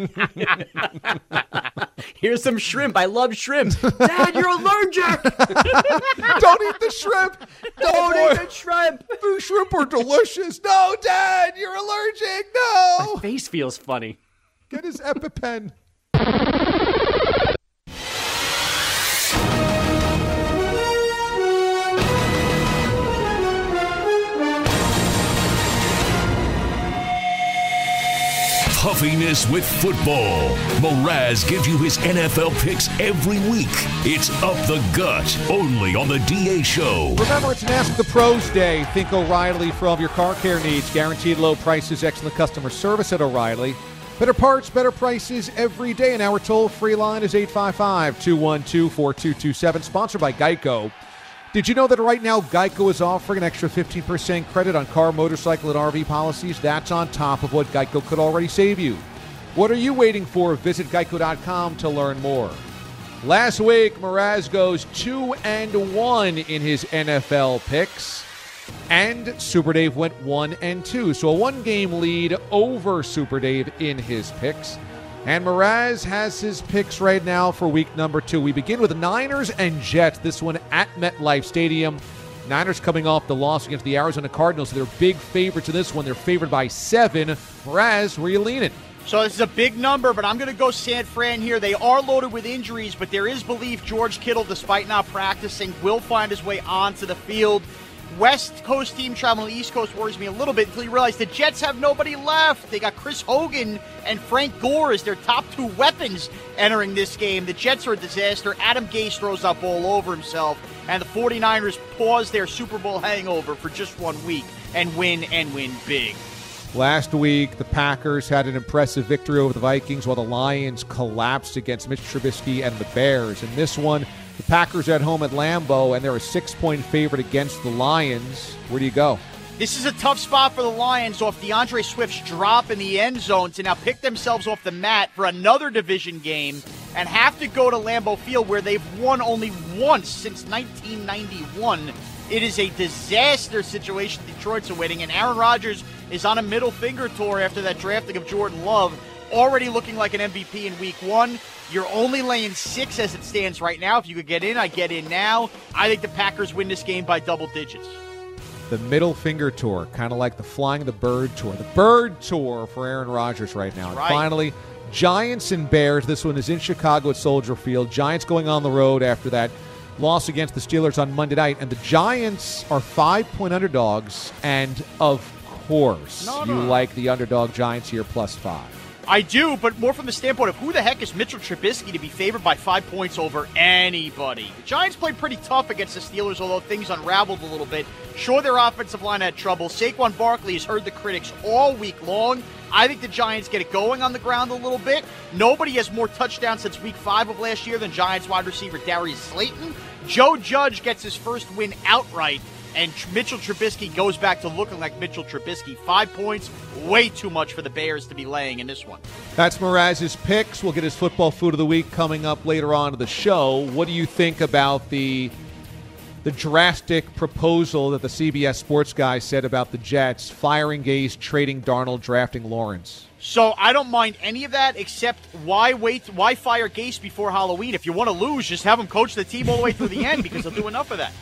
Here's some shrimp. I love shrimp. Dad, you're allergic. Don't eat the shrimp. Don't oh, eat the shrimp. The shrimp are delicious. No, Dad, you're allergic. No. My face feels funny. Get his EpiPen. Puffiness with football. Mraz gives you his N F L picks every week. It's Up the Gut, only on the D A Show. Remember, it's an Ask the Pros Day. Think O'Reilly for all of your car care needs. Guaranteed low prices, excellent customer service at O'Reilly. Better parts, better prices every day. And our toll-free line is eight five five, two one two, four two two seven. Sponsored by Geico. Did you know that right now Geico is offering an extra fifteen percent credit on car, motorcycle, and R V policies? That's on top of what Geico could already save you. What are you waiting for? Visit geico dot com to learn more. Last week, Mraz goes two and one in his N F L picks, and Super Dave went one and two. So a one-game lead over Super Dave in his picks. And Mraz has his picks right now for week number two. We begin with the Niners and Jets, this one at MetLife Stadium. Niners coming off the loss against the Arizona Cardinals. So they're big favorites in this one. They're favored by seven. Mraz, where are you leaning? So this is a big number, but I'm going to go San Fran here. They are loaded with injuries, but there is belief George Kittle, despite not practicing, will find his way onto the field. West Coast team traveling to the East Coast worries me a little bit until you realize the Jets have nobody left. They got Chris Hogan and Frank Gore as their top two weapons entering this game. The Jets are a disaster. Adam Gase throws up all over himself. And the 49ers pause their Super Bowl hangover for just one week and win and win big. Last week, the Packers had an impressive victory over the Vikings while the Lions collapsed against Mitch Trubisky and the Bears. In this one, the Packers are at home at Lambeau, and they're a six-point favorite against the Lions. Where do you go? This is a tough spot for the Lions off DeAndre Swift's drop in the end zone to now pick themselves off the mat for another division game and have to go to Lambeau Field where they've won only once since nineteen ninety-one. It is a disaster situation Detroit's awaiting, and Aaron Rodgers is on a middle finger tour after that drafting of Jordan Love, already looking like an M V P in week one. You're only laying six as it stands right now. If you could get in, I'd get in now. I think the Packers win this game by double digits. The middle finger tour, kind of like the Flying the Bird tour. The Bird tour for Aaron Rodgers right now. And right. finally, Giants and Bears. This one is in Chicago at Soldier Field. Giants going on the road after that loss against the Steelers on Monday night. And the Giants are five-point underdogs. And, of course, no, you no. like the underdog Giants here plus five. I do, but more from the standpoint of who the heck is Mitchell Trubisky to be favored by five points over anybody. The Giants played pretty tough against the Steelers, although things unraveled a little bit. Sure, their offensive line had trouble. Saquon Barkley has heard the critics all week long. I think the Giants get it going on the ground a little bit. Nobody has more touchdowns since week five of last year than Giants wide receiver Darius Slayton. Joe Judge gets his first win outright and Mitchell Trubisky goes back to looking like Mitchell Trubisky. Five points, way too much for the Bears to be laying in this one. That's Mraz's picks. We'll get his football food of the week coming up later on in the show. What do you think about the the drastic proposal that the C B S Sports guy said about the Jets, firing Gase, trading Darnold, drafting Lawrence? So I don't mind any of that, except why wait? Why fire Gase before Halloween? If you want to lose, just have him coach the team all the way through the end because he'll do enough of that.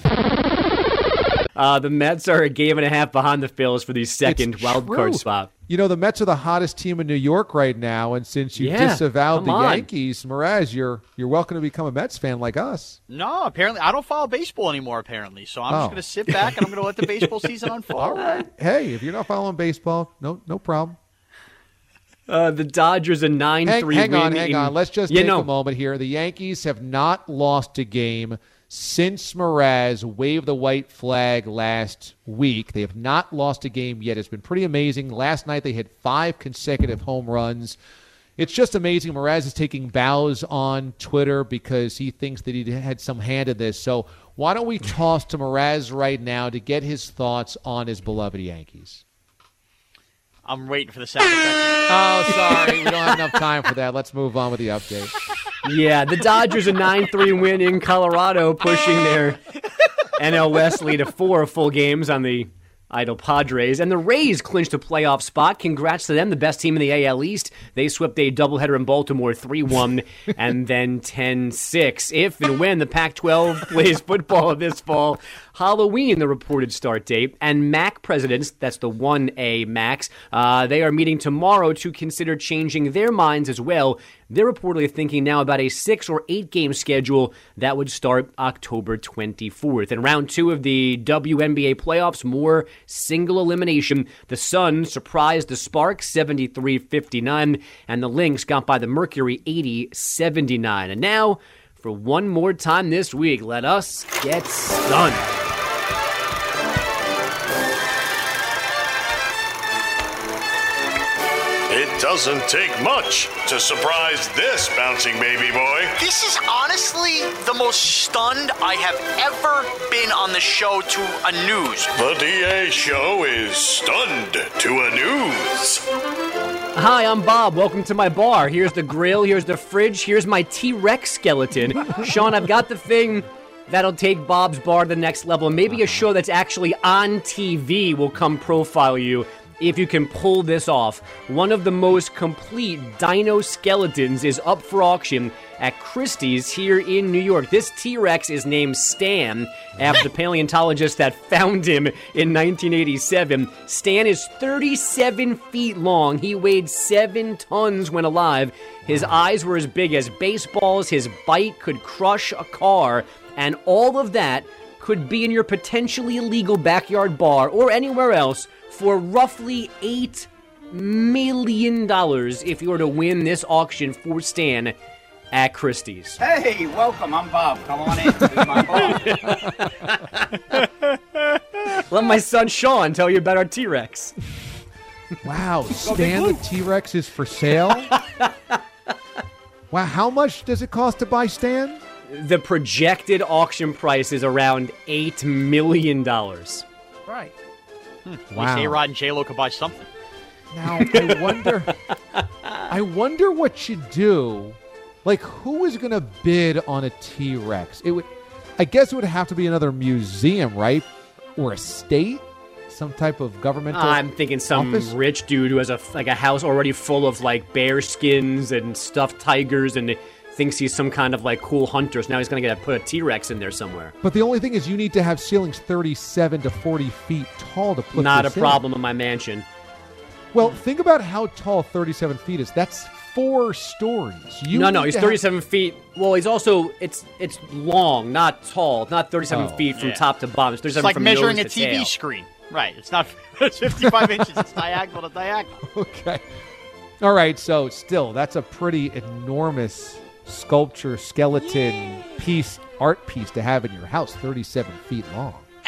Uh, the Mets are a game and a half behind the Phils for the second It's wild true. card spot. You know, the Mets are the hottest team in New York right now, and since you Yeah, disavowed come the on. Yankees, Mraz, you're you're welcome to become a Mets fan like us. No, apparently I don't follow baseball anymore. Apparently, so I'm Oh. just going to sit back and I'm going to let the baseball season unfold. All right. Hey, if you're not following baseball, no no problem. Uh, the Dodgers a nine three Hang, hang win. on, hang in- on. Let's just yeah, take no. a moment here. The Yankees have not lost a game since Mraz waved the white flag last week. They have not lost a game yet. It's been pretty amazing. Last night they hit five consecutive home runs. It's just amazing. Mraz is taking bows on Twitter because he thinks that he had some hand in this. So why don't we toss to Mraz right now to get his thoughts on his beloved Yankees? I'm waiting for the sound effect. Oh, sorry. We don't have enough time for that. Let's move on with the update. Yeah, the Dodgers a nine three win in Colorado, pushing their N L West lead to four full games on the idle Padres. And the Rays clinched a playoff spot. Congrats to them, the best team in the A L East. They swept a doubleheader in Baltimore three one and then ten six. If and when the Pac twelve plays football this fall, Halloween, the reported start date, and M A C presidents, that's the one A Max, uh, they are meeting tomorrow to consider changing their minds as well. They're reportedly thinking now about a six or eight game schedule that would start October twenty-fourth. In round two of the W N B A playoffs, more single elimination. The Sun surprised the Sparks seventy-three fifty-nine, and the Lynx got by the Mercury eighty seventy-nine. And now, for one more time this week, let us get stunned. It doesn't take much to surprise this bouncing baby boy. This is honestly the most stunned I have ever been on the show to a news. The D A show is stunned to a news. Hi, I'm Bob. Welcome to my bar. Here's the grill, here's the fridge, here's my T-Rex skeleton. Sean, I've got the thing that'll take Bob's bar to the next level. Maybe a show that's actually on T V will come profile you if you can pull this off. One of the most complete dino skeletons is up for auction at Christie's here in New York. This T-Rex is named Stan after the paleontologist that found him in nineteen eighty-seven. Stan is thirty-seven feet long. He weighed seven tons when alive. His eyes were as big as baseballs. His bite could crush a car. And all of that could be in your potentially illegal backyard bar or anywhere else for roughly eight million dollars if you were to win this auction for Stan at Christie's. Hey, welcome. I'm Bob. Come on in. This is my boss. Let my son Sean tell you about our T-Rex. Wow, Stan the T-Rex is for sale? Wow, how much does it cost to buy Stan? The projected auction price is around eight million dollars. Right. Hmm. Wow. At least A-Rod and J-Lo could buy something. Now, I wonder I wonder what you do. Like, who is going to bid on a T-Rex? It would, I guess it would have to be another museum, right? Or a state? Some type of governmental I'm thinking some office? rich dude who has a like a house already full of like bear skins and stuffed tigers and thinks he's some kind of like cool hunter. So now he's going to get to put a T-Rex in there somewhere. But the only thing is you need to have ceilings thirty-seven to forty feet tall to put Not a this in. problem in my mansion. Well, think about how tall thirty-seven feet is. That's four stories. You no, no, need he's to thirty-seven feet. Well, he's also it's it's long, not tall. It's not thirty-seven Oh. feet from Yeah. top to bottom. It's It's thirty-seven like from measuring nose a to T V tail. screen. Right. It's not it's fifty-five inches. It's diagonal to diagonal. Okay. All right, so still, that's a pretty enormous sculpture, skeleton piece, art piece to have in your house, thirty-seven feet long.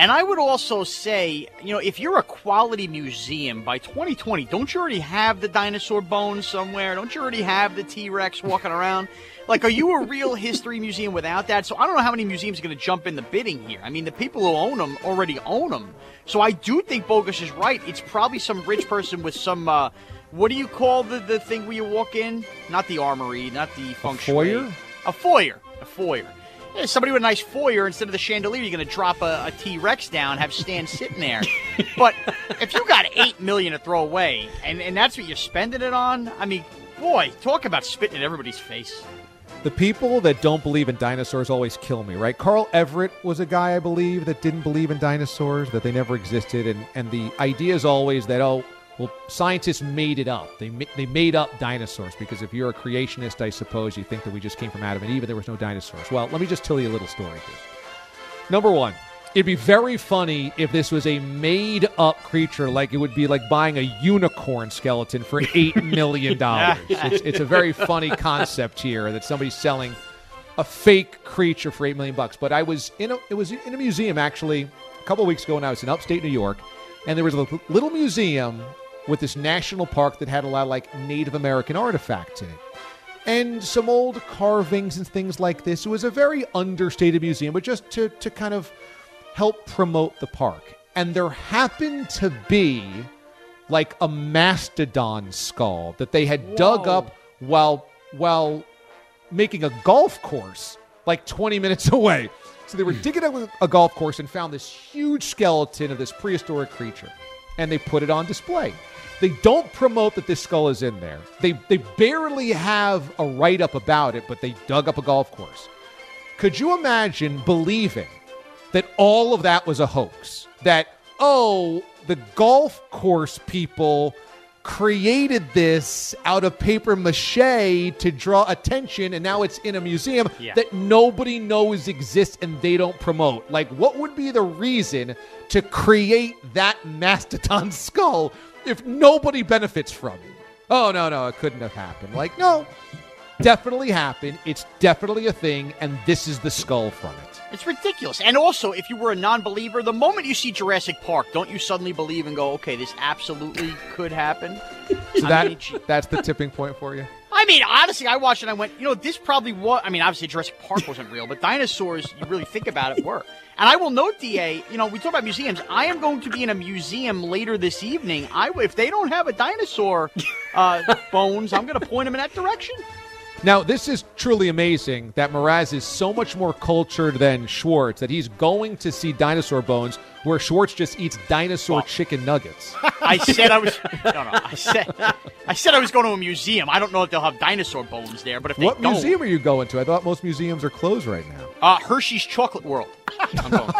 And I would also say, you know, if you're a quality museum by twenty twenty, don't you already have the dinosaur bones somewhere? Don't you already have the T-Rex walking around? Like, are you a real history museum without that? So I don't know how many museums are going to jump in the bidding here. I mean, the people who own them already own them. So I do think Bogus is right. It's probably some rich person with some, uh, what do you call the, the thing where you walk in? Not the armory, not the feng shui. foyer? A foyer. A foyer. Yeah, somebody with a nice foyer, instead of the chandelier, you're going to drop a, a T-Rex down, have Stan sitting there. But if you got eight million dollars to throw away, and, and that's what you're spending it on, I mean, boy, talk about spitting in everybody's face. The people that don't believe in dinosaurs always kill me, right? Carl Everett was a guy, I believe, that didn't believe in dinosaurs, that they never existed. And, and the idea is always that, oh, well, scientists made it up. They, ma- they made up dinosaurs because if you're a creationist, I suppose, you think that we just came from Adam and Eve and there was no dinosaurs. Well, let me just tell you a little story here. Number one. It'd be very funny if this was a made-up creature, like it would be like buying a unicorn skeleton for eight million dollars. it's, it's a very funny concept here that somebody's selling a fake creature for eight million dollars. But I was in a, it was in a museum, actually, a couple of weeks ago, and I was in upstate New York, and there was a little museum with this national park that had a lot of, like, Native American artifacts in it. And some old carvings and things like this. It was a very understated museum, but just to, to kind of help promote the park. And there happened to be like a mastodon skull that they had Whoa. dug up while while making a golf course like twenty minutes away. So they were digging up a golf course and found this huge skeleton of this prehistoric creature. And they put it on display. They don't promote that this skull is in there. They they barely have a write-up about it, but they dug up a golf course. Could you imagine believing that all of that was a hoax? That, oh, the golf course people created this out of paper mache to draw attention, and now it's in a museum yeah. that nobody knows exists and they don't promote. Like, what would be the reason to create that mastodon skull if nobody benefits from it? Oh, no, no, it couldn't have happened. Like, no, definitely happened. It's definitely a thing, and this is the skull from it. It's ridiculous. And also, if you were a non-believer, the moment you see Jurassic Park, don't you suddenly believe and go, okay, this absolutely could happen? So that, mean, that's the tipping point for you? I mean, honestly, I watched it and I went, you know, this probably was, I mean, obviously Jurassic Park wasn't real, but dinosaurs, you really think about it, were. And I will note, D A, you know, we talk about museums. I am going to be in a museum later this evening. I, if they don't have a dinosaur uh, bones, I'm going to point them in that direction. Now, this is truly amazing that Mraz is so much more cultured than Schwartz, that he's going to see dinosaur bones where Schwartz just eats dinosaur well, chicken nuggets. I said I was no, no. I said I said I was going to a museum. I don't know if they'll have dinosaur bones there, but if they what don't, museum are you going to? I thought most museums are closed right now. Uh, Hershey's Chocolate World. I'm going.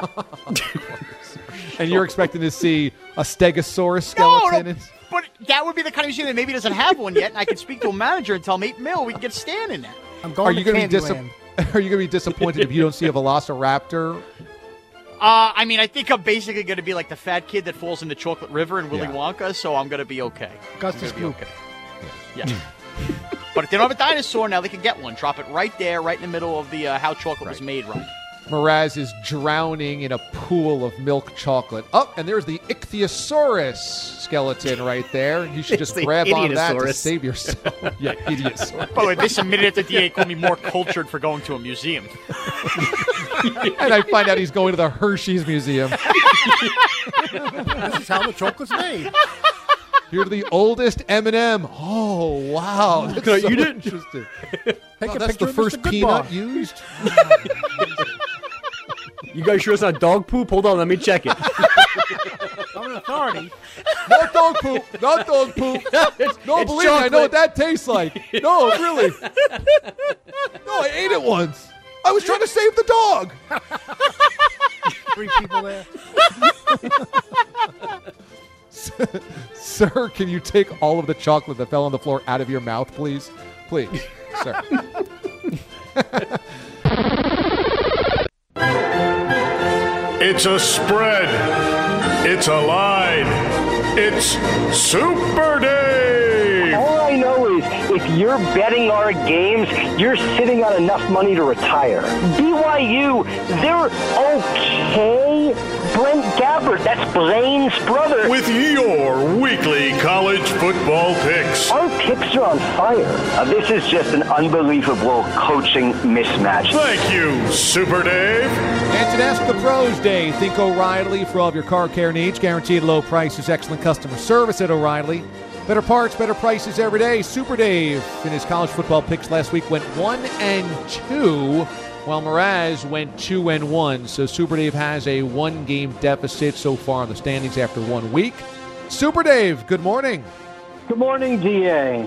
And you're expecting to see a Stegosaurus skeleton? No, no. But that would be the kind of museum that maybe doesn't have one yet, and I can speak to a manager and tell him eight mil, we can get Stan in there. I'm going are you to gonna be dis- Candyland. Are you going to be disappointed if you don't see a Velociraptor? Uh, I mean, I think I'm basically going to be like the fat kid that falls in the chocolate river in Willy yeah. Wonka, so I'm going to be okay. Augustus be okay. Yeah. yeah. But if they don't have a dinosaur, now they can get one. Drop it right there, right in the middle of the uh, how chocolate right. was made right. Mraz is drowning in a pool of milk chocolate. Oh, and there's the Ichthyosaurus skeleton right there. You should just grab on that to save yourself. Yeah, Idiosaurus. By the way, they submitted it to D A, called me more cultured for going to a museum. And I find out he's going to the Hershey's Museum. This is how the chocolate's made. You're the oldest M and M. Oh, wow. That's so you didn't. Interesting. Take oh, a that's picture the first of Mister peanut Goodbar. used? You guys sure it's not dog poop? Hold on, let me check it. I'm an authority. Not dog poop. Not dog poop. No, it's believe chocolate. me, I know what that tastes like. No, really. No, I ate it once. I was trying to save the dog. Three people there. Sir, can you take all of the chocolate that fell on the floor out of your mouth, please? Please, sir. It's a spread. It's a line. It's Super Dave. All I know is if you're betting our games, you're sitting on enough money to retire. B Y U, they're okay, Brent Gabbert. That's Blaine's brother. With your weekly college football picks. Our picks are on fire. Uh, this is just an unbelievable coaching mismatch. Thank you, Super Dave. And it's an Ask the Pros Day. Think O'Reilly for all of your car care needs. Guaranteed low prices, excellent customer service at O'Reilly. Better parts, better prices every day. Super Dave in his college football picks last week went one and two, while Mraz went two and one. So Super Dave has a one-game deficit so far in the standings after one week. Super Dave, good morning. Good morning, D A.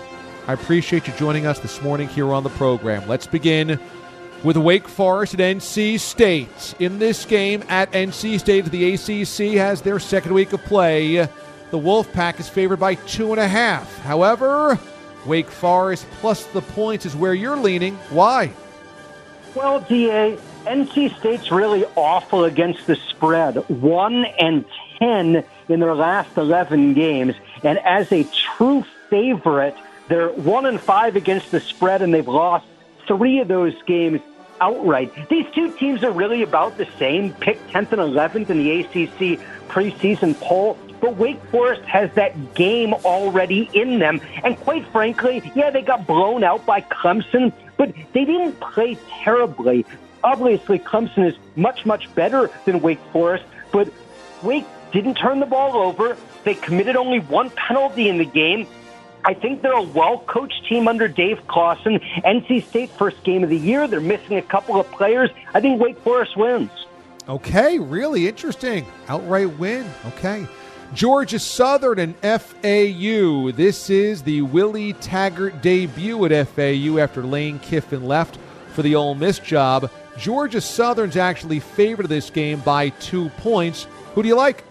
I appreciate you joining us this morning here on the program. Let's begin with Wake Forest at N C State. In this game at N C State, the A C C has their second week of play. The Wolfpack is favored by two and a half. However, Wake Forest plus the points is where you're leaning. Why? Well, D A, N C State's really awful against the spread. One and ten in their last eleven games. And as a true favorite, they're one and five against the spread, and they've lost three of those games outright. These two teams are really about the same, picked tenth and eleventh in the A C C preseason poll. But Wake Forest has that game already in them. And quite frankly, yeah, they got blown out by Clemson, but they didn't play terribly. Obviously, Clemson is much, much better than Wake Forest, but Wake didn't turn the ball over. They committed only one penalty in the game. I think they're a well-coached team under Dave Clawson. N C State first game of the year. They're missing a couple of players. I think Wake Forest wins. Okay, really interesting. Outright win. Okay. Georgia Southern and F A U. This is the Willie Taggart debut at F A U after Lane Kiffin left for the Ole Miss job. Georgia Southern's actually favored this game by two points. Who do you like?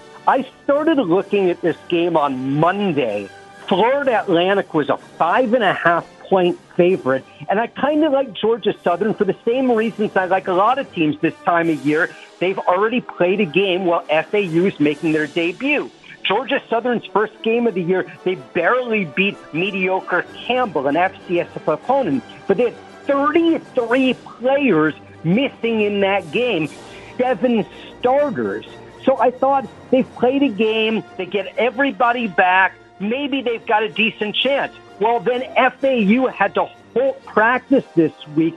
I started looking at this game on Monday. Florida Atlantic was a five and a half point favorite, and I kind of like Georgia Southern for the same reasons I like a lot of teams this time of year. They've already played a game while F A U is making their debut. Georgia Southern's first game of the year, they barely beat mediocre Campbell, an F C S opponent, but they had thirty-three players missing in that game, seven starters. So I thought they've played a game, they get everybody back, maybe they've got a decent chance. Well, then F A U had to hold practice this week.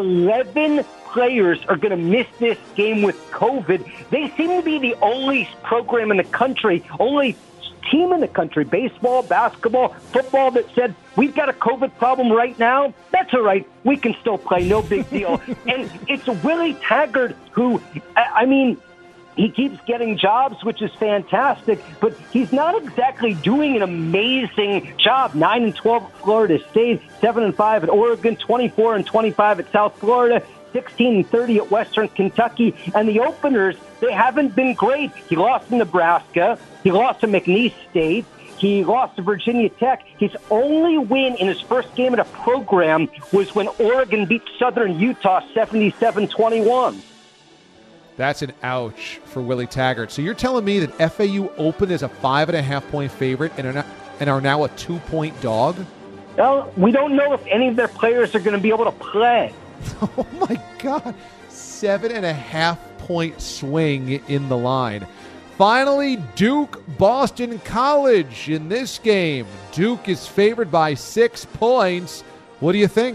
eleven players are going to miss this game with COVID. They seem to be the only program in the country, only team in the country, baseball, basketball, football, that said, we've got a COVID problem right now. That's all right. We can still play. No big deal. And it's Willie Taggart who, I mean, he keeps getting jobs, which is fantastic, but he's not exactly doing an amazing job. nine and twelve at Florida State, seven and five at Oregon, twenty-four and twenty-five at South Florida, sixteen and thirty at Western Kentucky. And the openers, they haven't been great. He lost to Nebraska. He lost to McNeese State. He lost to Virginia Tech. His only win in his first game at a program was when Oregon beat Southern Utah seventy-seven twenty-one. That's an ouch for Willie Taggart. So you're telling me that F A U opened as a five and a half point favorite and are, not, and are now a two point dog? Well, we don't know if any of their players are going to be able to play. Oh my God. Seven and a half point swing in the line. Finally, Duke Boston College in this game. Duke is favored by six points. What do you think?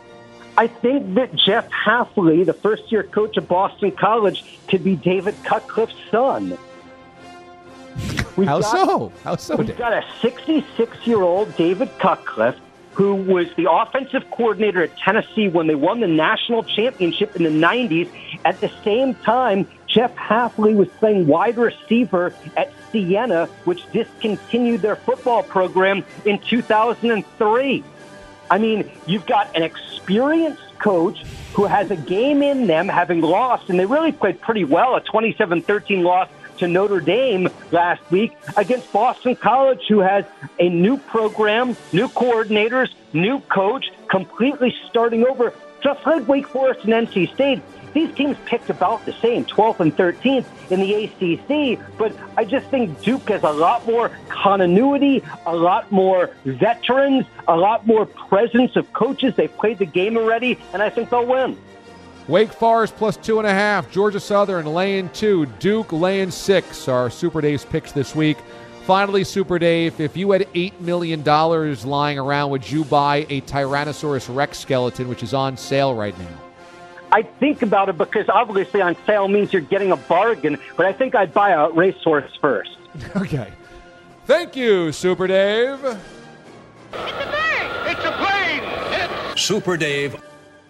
I think that Jeff Hafley, the first-year coach of Boston College, could be David Cutcliffe's son. We've How got, so? How so? We've Dave? got a sixty-six-year-old David Cutcliffe who was the offensive coordinator at Tennessee when they won the national championship in the nineties. At the same time, Jeff Hafley was playing wide receiver at Siena, which discontinued their football program in two thousand three. I mean, you've got an experienced coach who has a game in them, having lost, and they really played pretty well, a twenty-seven thirteen loss to Notre Dame last week against Boston College, who has a new program, new coordinators, new coach, completely starting over, just like Wake Forest and N C State. These teams picked about the same, twelfth and thirteenth in the A C C, but I just think Duke has a lot more continuity, a lot more veterans, a lot more presence of coaches. They've played the game already, and I think they'll win. Wake Forest plus two and a half. Georgia Southern laying two. Duke laying six. Our Super Dave's picks this week. Finally, Super Dave, if you had eight million dollars lying around, would you buy a Tyrannosaurus Rex skeleton, which is on sale right now? I think about it because obviously on sale means you're getting a bargain, but I think I'd buy a racehorse first. Okay. Thank you, Super Dave. It's a plane! Super Dave.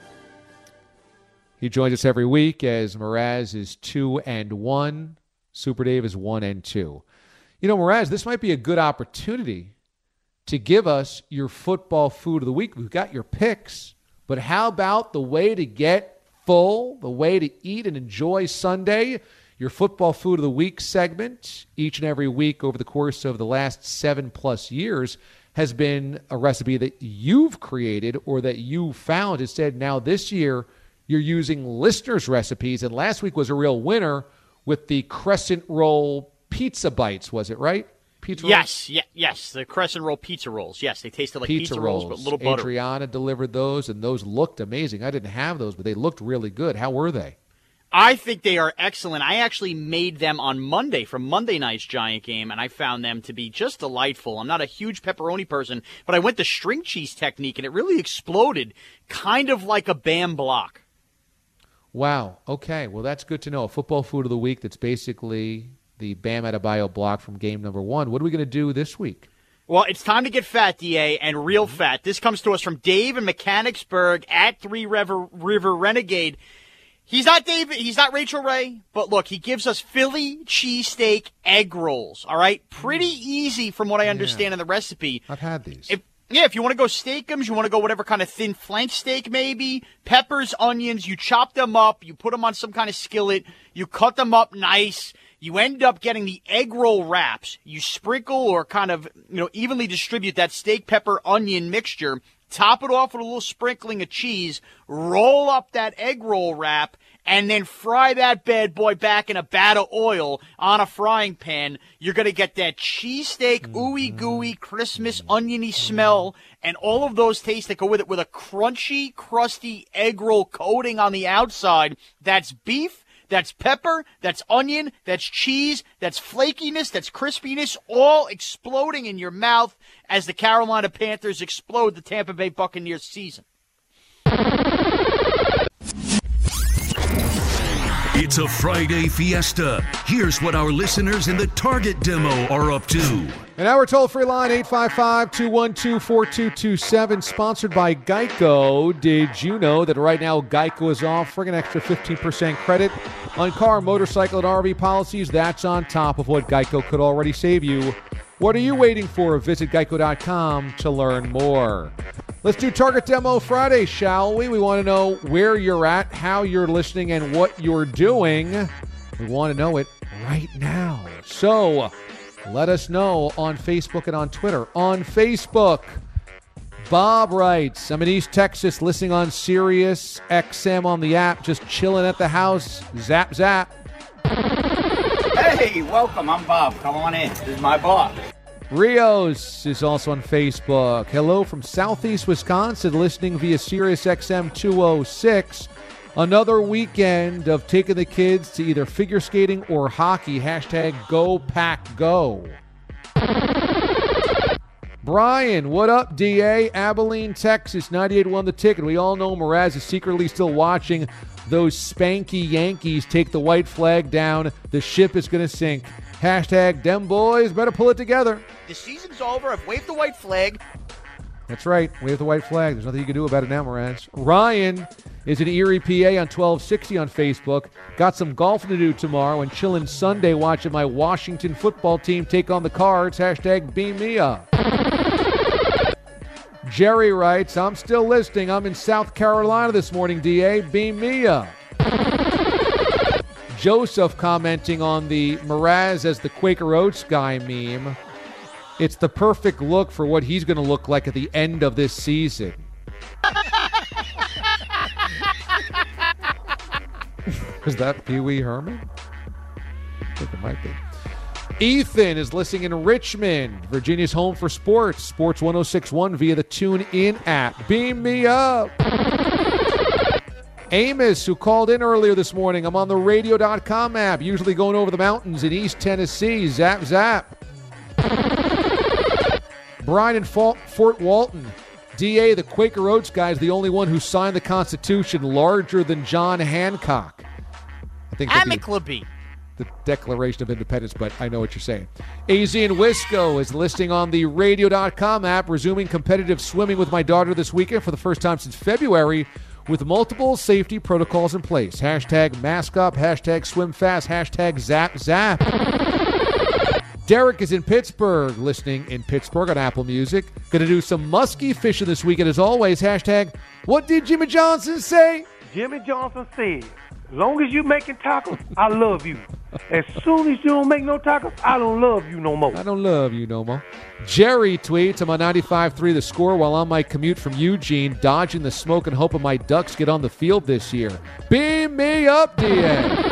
He joins us every week as Mraz is two and one. Super Dave is one and two. You know, Mraz, this might be a good opportunity to give us your football food of the week. We've got your picks, but how about the way to get full, the way to eat and enjoy Sunday? Your football food of the week segment each and every week over the course of the last seven plus years has been a recipe that you've created or that you found. Instead, now this year, you're using listeners' recipes, and last week was a real winner with the Crescent Roll Pizza Bites, was it right? Pizza rolls? Yes, yeah, yes, the Crescent Roll pizza rolls. Yes, they tasted like pizza, pizza rolls, rolls, but a little butter. Adriana delivered those, and those looked amazing. I didn't have those, but they looked really good. How were they? I think they are excellent. I actually made them on Monday from Monday night's Giant game, and I found them to be just delightful. I'm not a huge pepperoni person, but I went the string cheese technique, and it really exploded, kind of like a Bam block. Wow. Okay. Well, that's good to know. A football food of the week that's basically the Bam Adebayo block from game number one. What are we going to do this week? Well, it's time to get fat, D A, and real fat. This comes to us from Dave in Mechanicsburg at Three River, River Renegade. He's not David, he's not Rachel Ray, but look, he gives us Philly cheesesteak egg rolls, all right? Pretty easy from what I understand yeah. in the recipe. I've had these. If, yeah, if you want to go steakums, you want to go whatever kind of thin flank steak maybe, peppers, onions, you chop them up, you put them on some kind of skillet, you cut them up nice, you end up getting the egg roll wraps, you sprinkle or kind of, you know, evenly distribute that steak, pepper, onion mixture, top it off with a little sprinkling of cheese, roll up that egg roll wrap, and then fry that bad boy back in a vat of oil on a frying pan. You're going to get that cheesesteak, ooey gooey, Christmas oniony smell, and all of those tastes that go with it with a crunchy, crusty egg roll coating on the outside. That's beef. That's pepper, that's onion, that's cheese, that's flakiness, that's crispiness, all exploding in your mouth as the Carolina Panthers explode the Tampa Bay Buccaneers season. It's a Friday fiesta. Here's what our listeners in the Target demo are up to. And our toll-free line, eight five five, two one two, four two two seven, sponsored by Geico. Did you know that right now Geico is offering an extra fifteen percent credit on car, motorcycle, and R V policies? That's on top of what Geico could already save you. What are you waiting for? Visit geico dot com to learn more. Let's do Target Demo Friday, shall we? We want to know where you're at, how you're listening, and what you're doing. We want to know it right now. So let us know on Facebook and on Twitter. On Facebook, Bob writes, I'm in East Texas listening on Sirius X M on the app, just chilling at the house. Zap, zap. Hey, welcome. I'm Bob. Come on in. This is my boss. Rios is also on Facebook. Hello from Southeast Wisconsin, listening via Sirius X M two oh six. Another weekend of taking the kids to either figure skating or hockey. Hashtag Go Pack Go. Brian, what up, D A? Abilene, Texas, ninety-eight won the ticket. We all know Mraz is secretly still watching those spanky Yankees take the white flag down. The ship is going to sink. Hashtag dem boys better pull it together. The season's over. I've waved the white flag. That's right. Wave the white flag. There's nothing you can do about it now, Mraz. Ryan is in Erie, P A on twelve sixty on Facebook. Got some golfing to do tomorrow and chilling Sunday watching my Washington football team take on the Cards. Hashtag beam me up. Jerry writes, I'm still listening. I'm in South Carolina this morning, D A. Beam me up. Joseph commenting on the Mraz as the Quaker Oats guy meme. It's the perfect look for what he's going to look like at the end of this season. Is that Pee Wee Herman? I think it might be. Ethan is listening in Richmond, Virginia's home for sports. Sports one oh six point one via the TuneIn app. Beam me up. Amos, who called in earlier this morning. I'm on the radio dot com app, usually going over the mountains in East Tennessee. Zap, zap. Brian in Fort Walton. D A, the Quaker Oats guy, is the only one who signed the Constitution larger than John Hancock. I think Amicably. The Declaration of Independence, but I know what you're saying. A Z in Wisco is listing on the radio dot com app, resuming competitive swimming with my daughter this weekend for the first time since February with multiple safety protocols in place. Hashtag mask up, hashtag swim fast, hashtag zap zap. Derek is in Pittsburgh, listening in Pittsburgh on Apple Music. Going to do some musky fishing this weekend as always. Hashtag what did Jimmy Johnson say? Jimmy Johnson said, as long as you making tacos, I love you. As soon as you don't make no tacos, I don't love you no more. I don't love you no more. Jerry tweets, I'm on ninety-five point three The Score while on my commute from Eugene, dodging the smoke and hoping my Ducks get on the field this year. Beam me up, D A.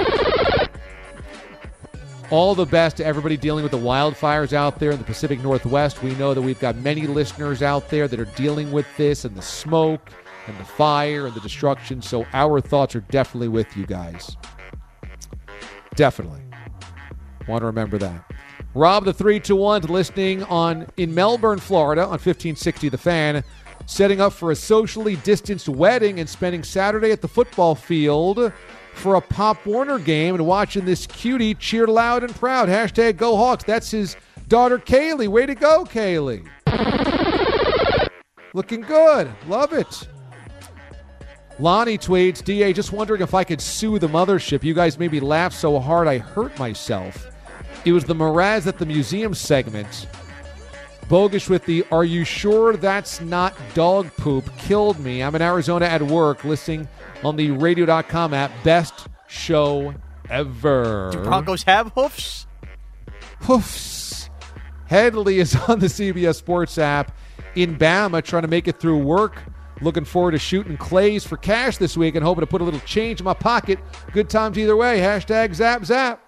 All the best to everybody dealing with the wildfires out there in the Pacific Northwest. We know that we've got many listeners out there that are dealing with this and the smoke and the fire and the destruction, so our thoughts are definitely with you guys. Definitely. Want to remember that. Rob the three two one listening on in Melbourne, Florida on fifteen sixty The Fan, setting up for a socially distanced wedding and spending Saturday at the football field for a Pop Warner game and watching this cutie cheer loud and proud. Hashtag Go Hawks. That's his daughter, Kaylee. Way to go, Kaylee. Looking good. Love it. Lonnie tweets, D A, just wondering if I could sue the mothership. You guys made me laugh so hard I hurt myself. It was the Mraz at the museum segment. Bogish with the, are you sure that's not dog poop? Killed me. I'm in Arizona at work listening on the radio dot com app. Best show ever. Do Broncos have hoofs? Hoofs. Headley is on the C B S Sports app in Bama trying to make it through work. Looking forward to shooting clays for cash this week and hoping to put a little change in my pocket. Good times either way. Hashtag zap zap.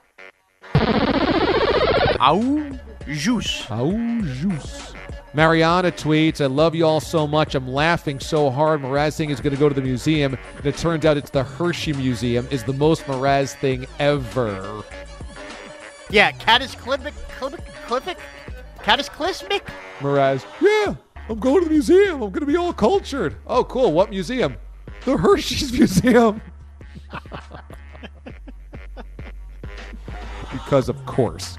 Ow, juice. Ow, juice. Mariana tweets, I love you all so much. I'm laughing so hard. Mraz thing is going to go to the museum. And it turns out it's the Hershey Museum. Is the most Mraz thing ever. Yeah, cataclysmic, climic, cataclysmic? Mraz, yeah, I'm going to the museum. I'm going to be all cultured. Oh, cool. What museum? The Hershey's Museum. Because of course.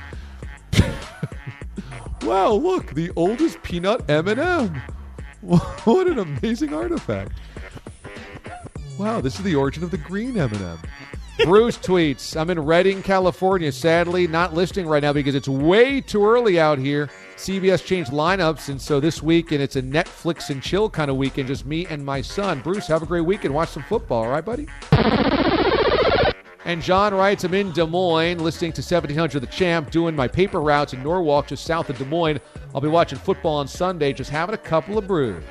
Wow, look, the oldest peanut M and M. What an amazing artifact. Wow, this is the origin of the green M and M. Bruce tweets, I'm in Redding, California. Sadly, not listing right now because it's way too early out here. C B S changed lineups, and so this weekend it's a Netflix and chill kind of weekend, just me and my son. Bruce, have a great weekend. Watch some football, all right, buddy? And John writes, I'm in Des Moines, listening to seventeen hundred The Champ, doing my paper routes in Norwalk, just south of Des Moines. I'll be watching football on Sunday, just having a couple of brews.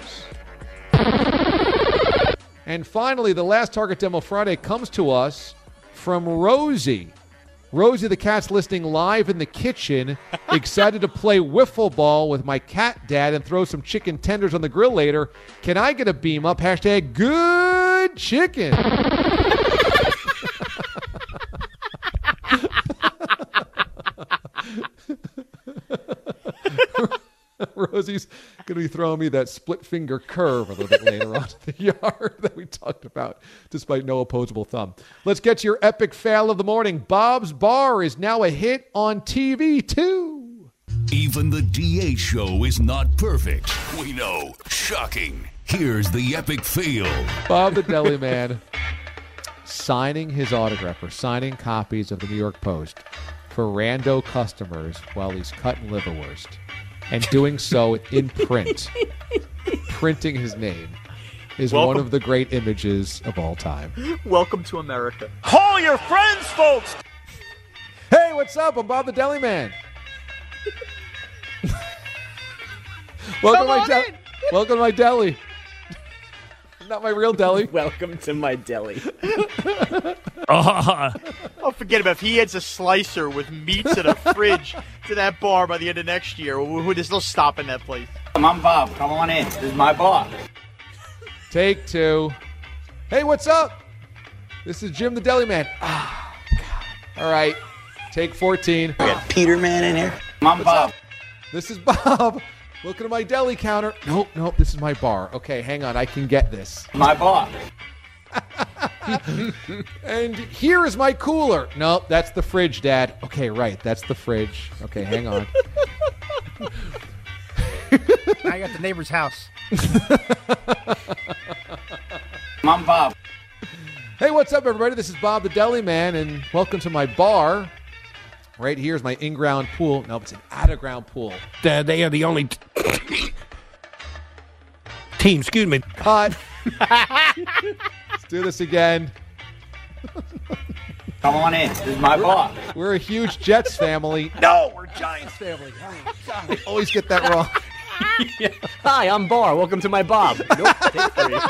And finally, the last Target Demo Friday comes to us from Rosie. Rosie the cat's listening live in the kitchen, excited to play wiffle ball with my cat dad and throw some chicken tenders on the grill later. Can I get a beam up? Hashtag good chicken. Rosie's going to be throwing me that split finger curve a little bit later on in the yard that we talked about, despite no opposable thumb. Let's get to your epic fail of the morning. Bob's Bar is now a hit on T V, too. Even the D A show is not perfect. We know. Shocking. Here's the epic fail. Bob the Deli Man signing his autograph or signing copies of the New York Post for rando customers while he's cutting liverwurst. And doing so in print. Printing his name is Welcome. one of the great images of all time. Welcome to America. Call your friends, folks! Hey, what's up? I'm Bob the Deli Man. Welcome, to my de- Welcome to my deli. Not my real deli. Welcome to my deli. uh, oh, forget about it. If he adds a slicer with meats in a fridge to that bar by the end of next year, there's no stopping that place. I'm Bob. Come on in. This is my bar. Take two. Hey, what's up? This is Jim the Deli Man. Ah, God. All right. Take fourteen. We got Peterman in here. I'm Bob. This is Bob. Looking at my deli counter. Nope, nope. This is my bar. Okay, hang on. I can get this. My bar. And here is my cooler. Nope, that's the fridge, Dad. Okay, right. That's the fridge. Okay, hang on. I got the neighbor's house. I'm Bob. Hey, what's up, everybody? This is Bob the Deli Man, and welcome to my bar. Right here is my in-ground pool. Nope, it's an out-of-ground pool. Uh, they are the only t- team. Excuse me. Cut. Let's do this again. Come on in. This is my bar. We're a huge Jets family. No, we're Giants family. I always get that wrong. Yeah. Hi, I'm Bar. Welcome to my Bob. Nope, take three.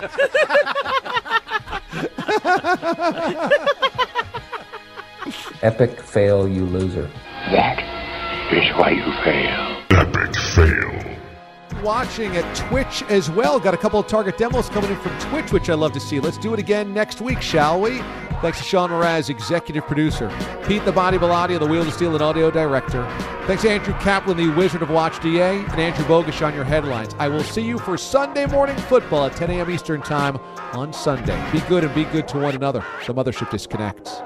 Epic fail, you loser. That is why you fail. Epic fail. Watching at Twitch as well. Got a couple of target demos coming in from Twitch, which I love to see. Let's do it again next week, shall we? Thanks to Sean Mraz, executive producer. Pete the Body Bilotti, the Wheel of Steel and audio director. Thanks to Andrew Kaplan, the Wizard of Watch D A, and Andrew Bogusch on your headlines. I will see you for Sunday morning football at ten a.m. Eastern Time on Sunday. Be good and be good to one another. The Mothership disconnects.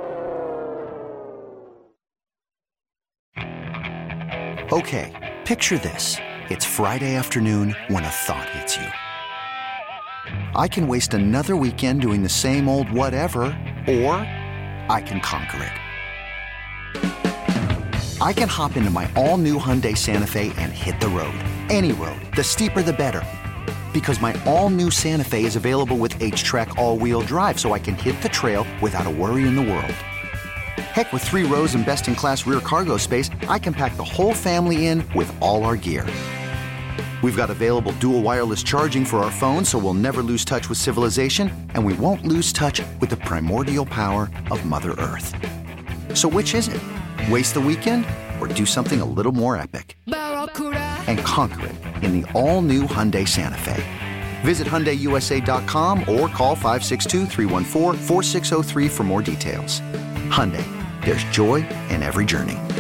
Okay, picture this. It's Friday afternoon when a thought hits you. I can waste another weekend doing the same old whatever, or I can conquer it. I can hop into my all-new Hyundai Santa Fe and hit the road. Any road. The steeper, the better. Because my all-new Santa Fe is available with H-Track all-wheel drive, so I can hit the trail without a worry in the world. Heck, with three rows and best-in-class rear cargo space, I can pack the whole family in with all our gear. We've got available dual wireless charging for our phones, so we'll never lose touch with civilization, and we won't lose touch with the primordial power of Mother Earth. So which is it? Waste the weekend or do something a little more epic? And conquer it in the all-new Hyundai Santa Fe. Visit Hyundai U S A dot com or call five six two, three one four, four six zero three for more details. Hyundai, there's joy in every journey.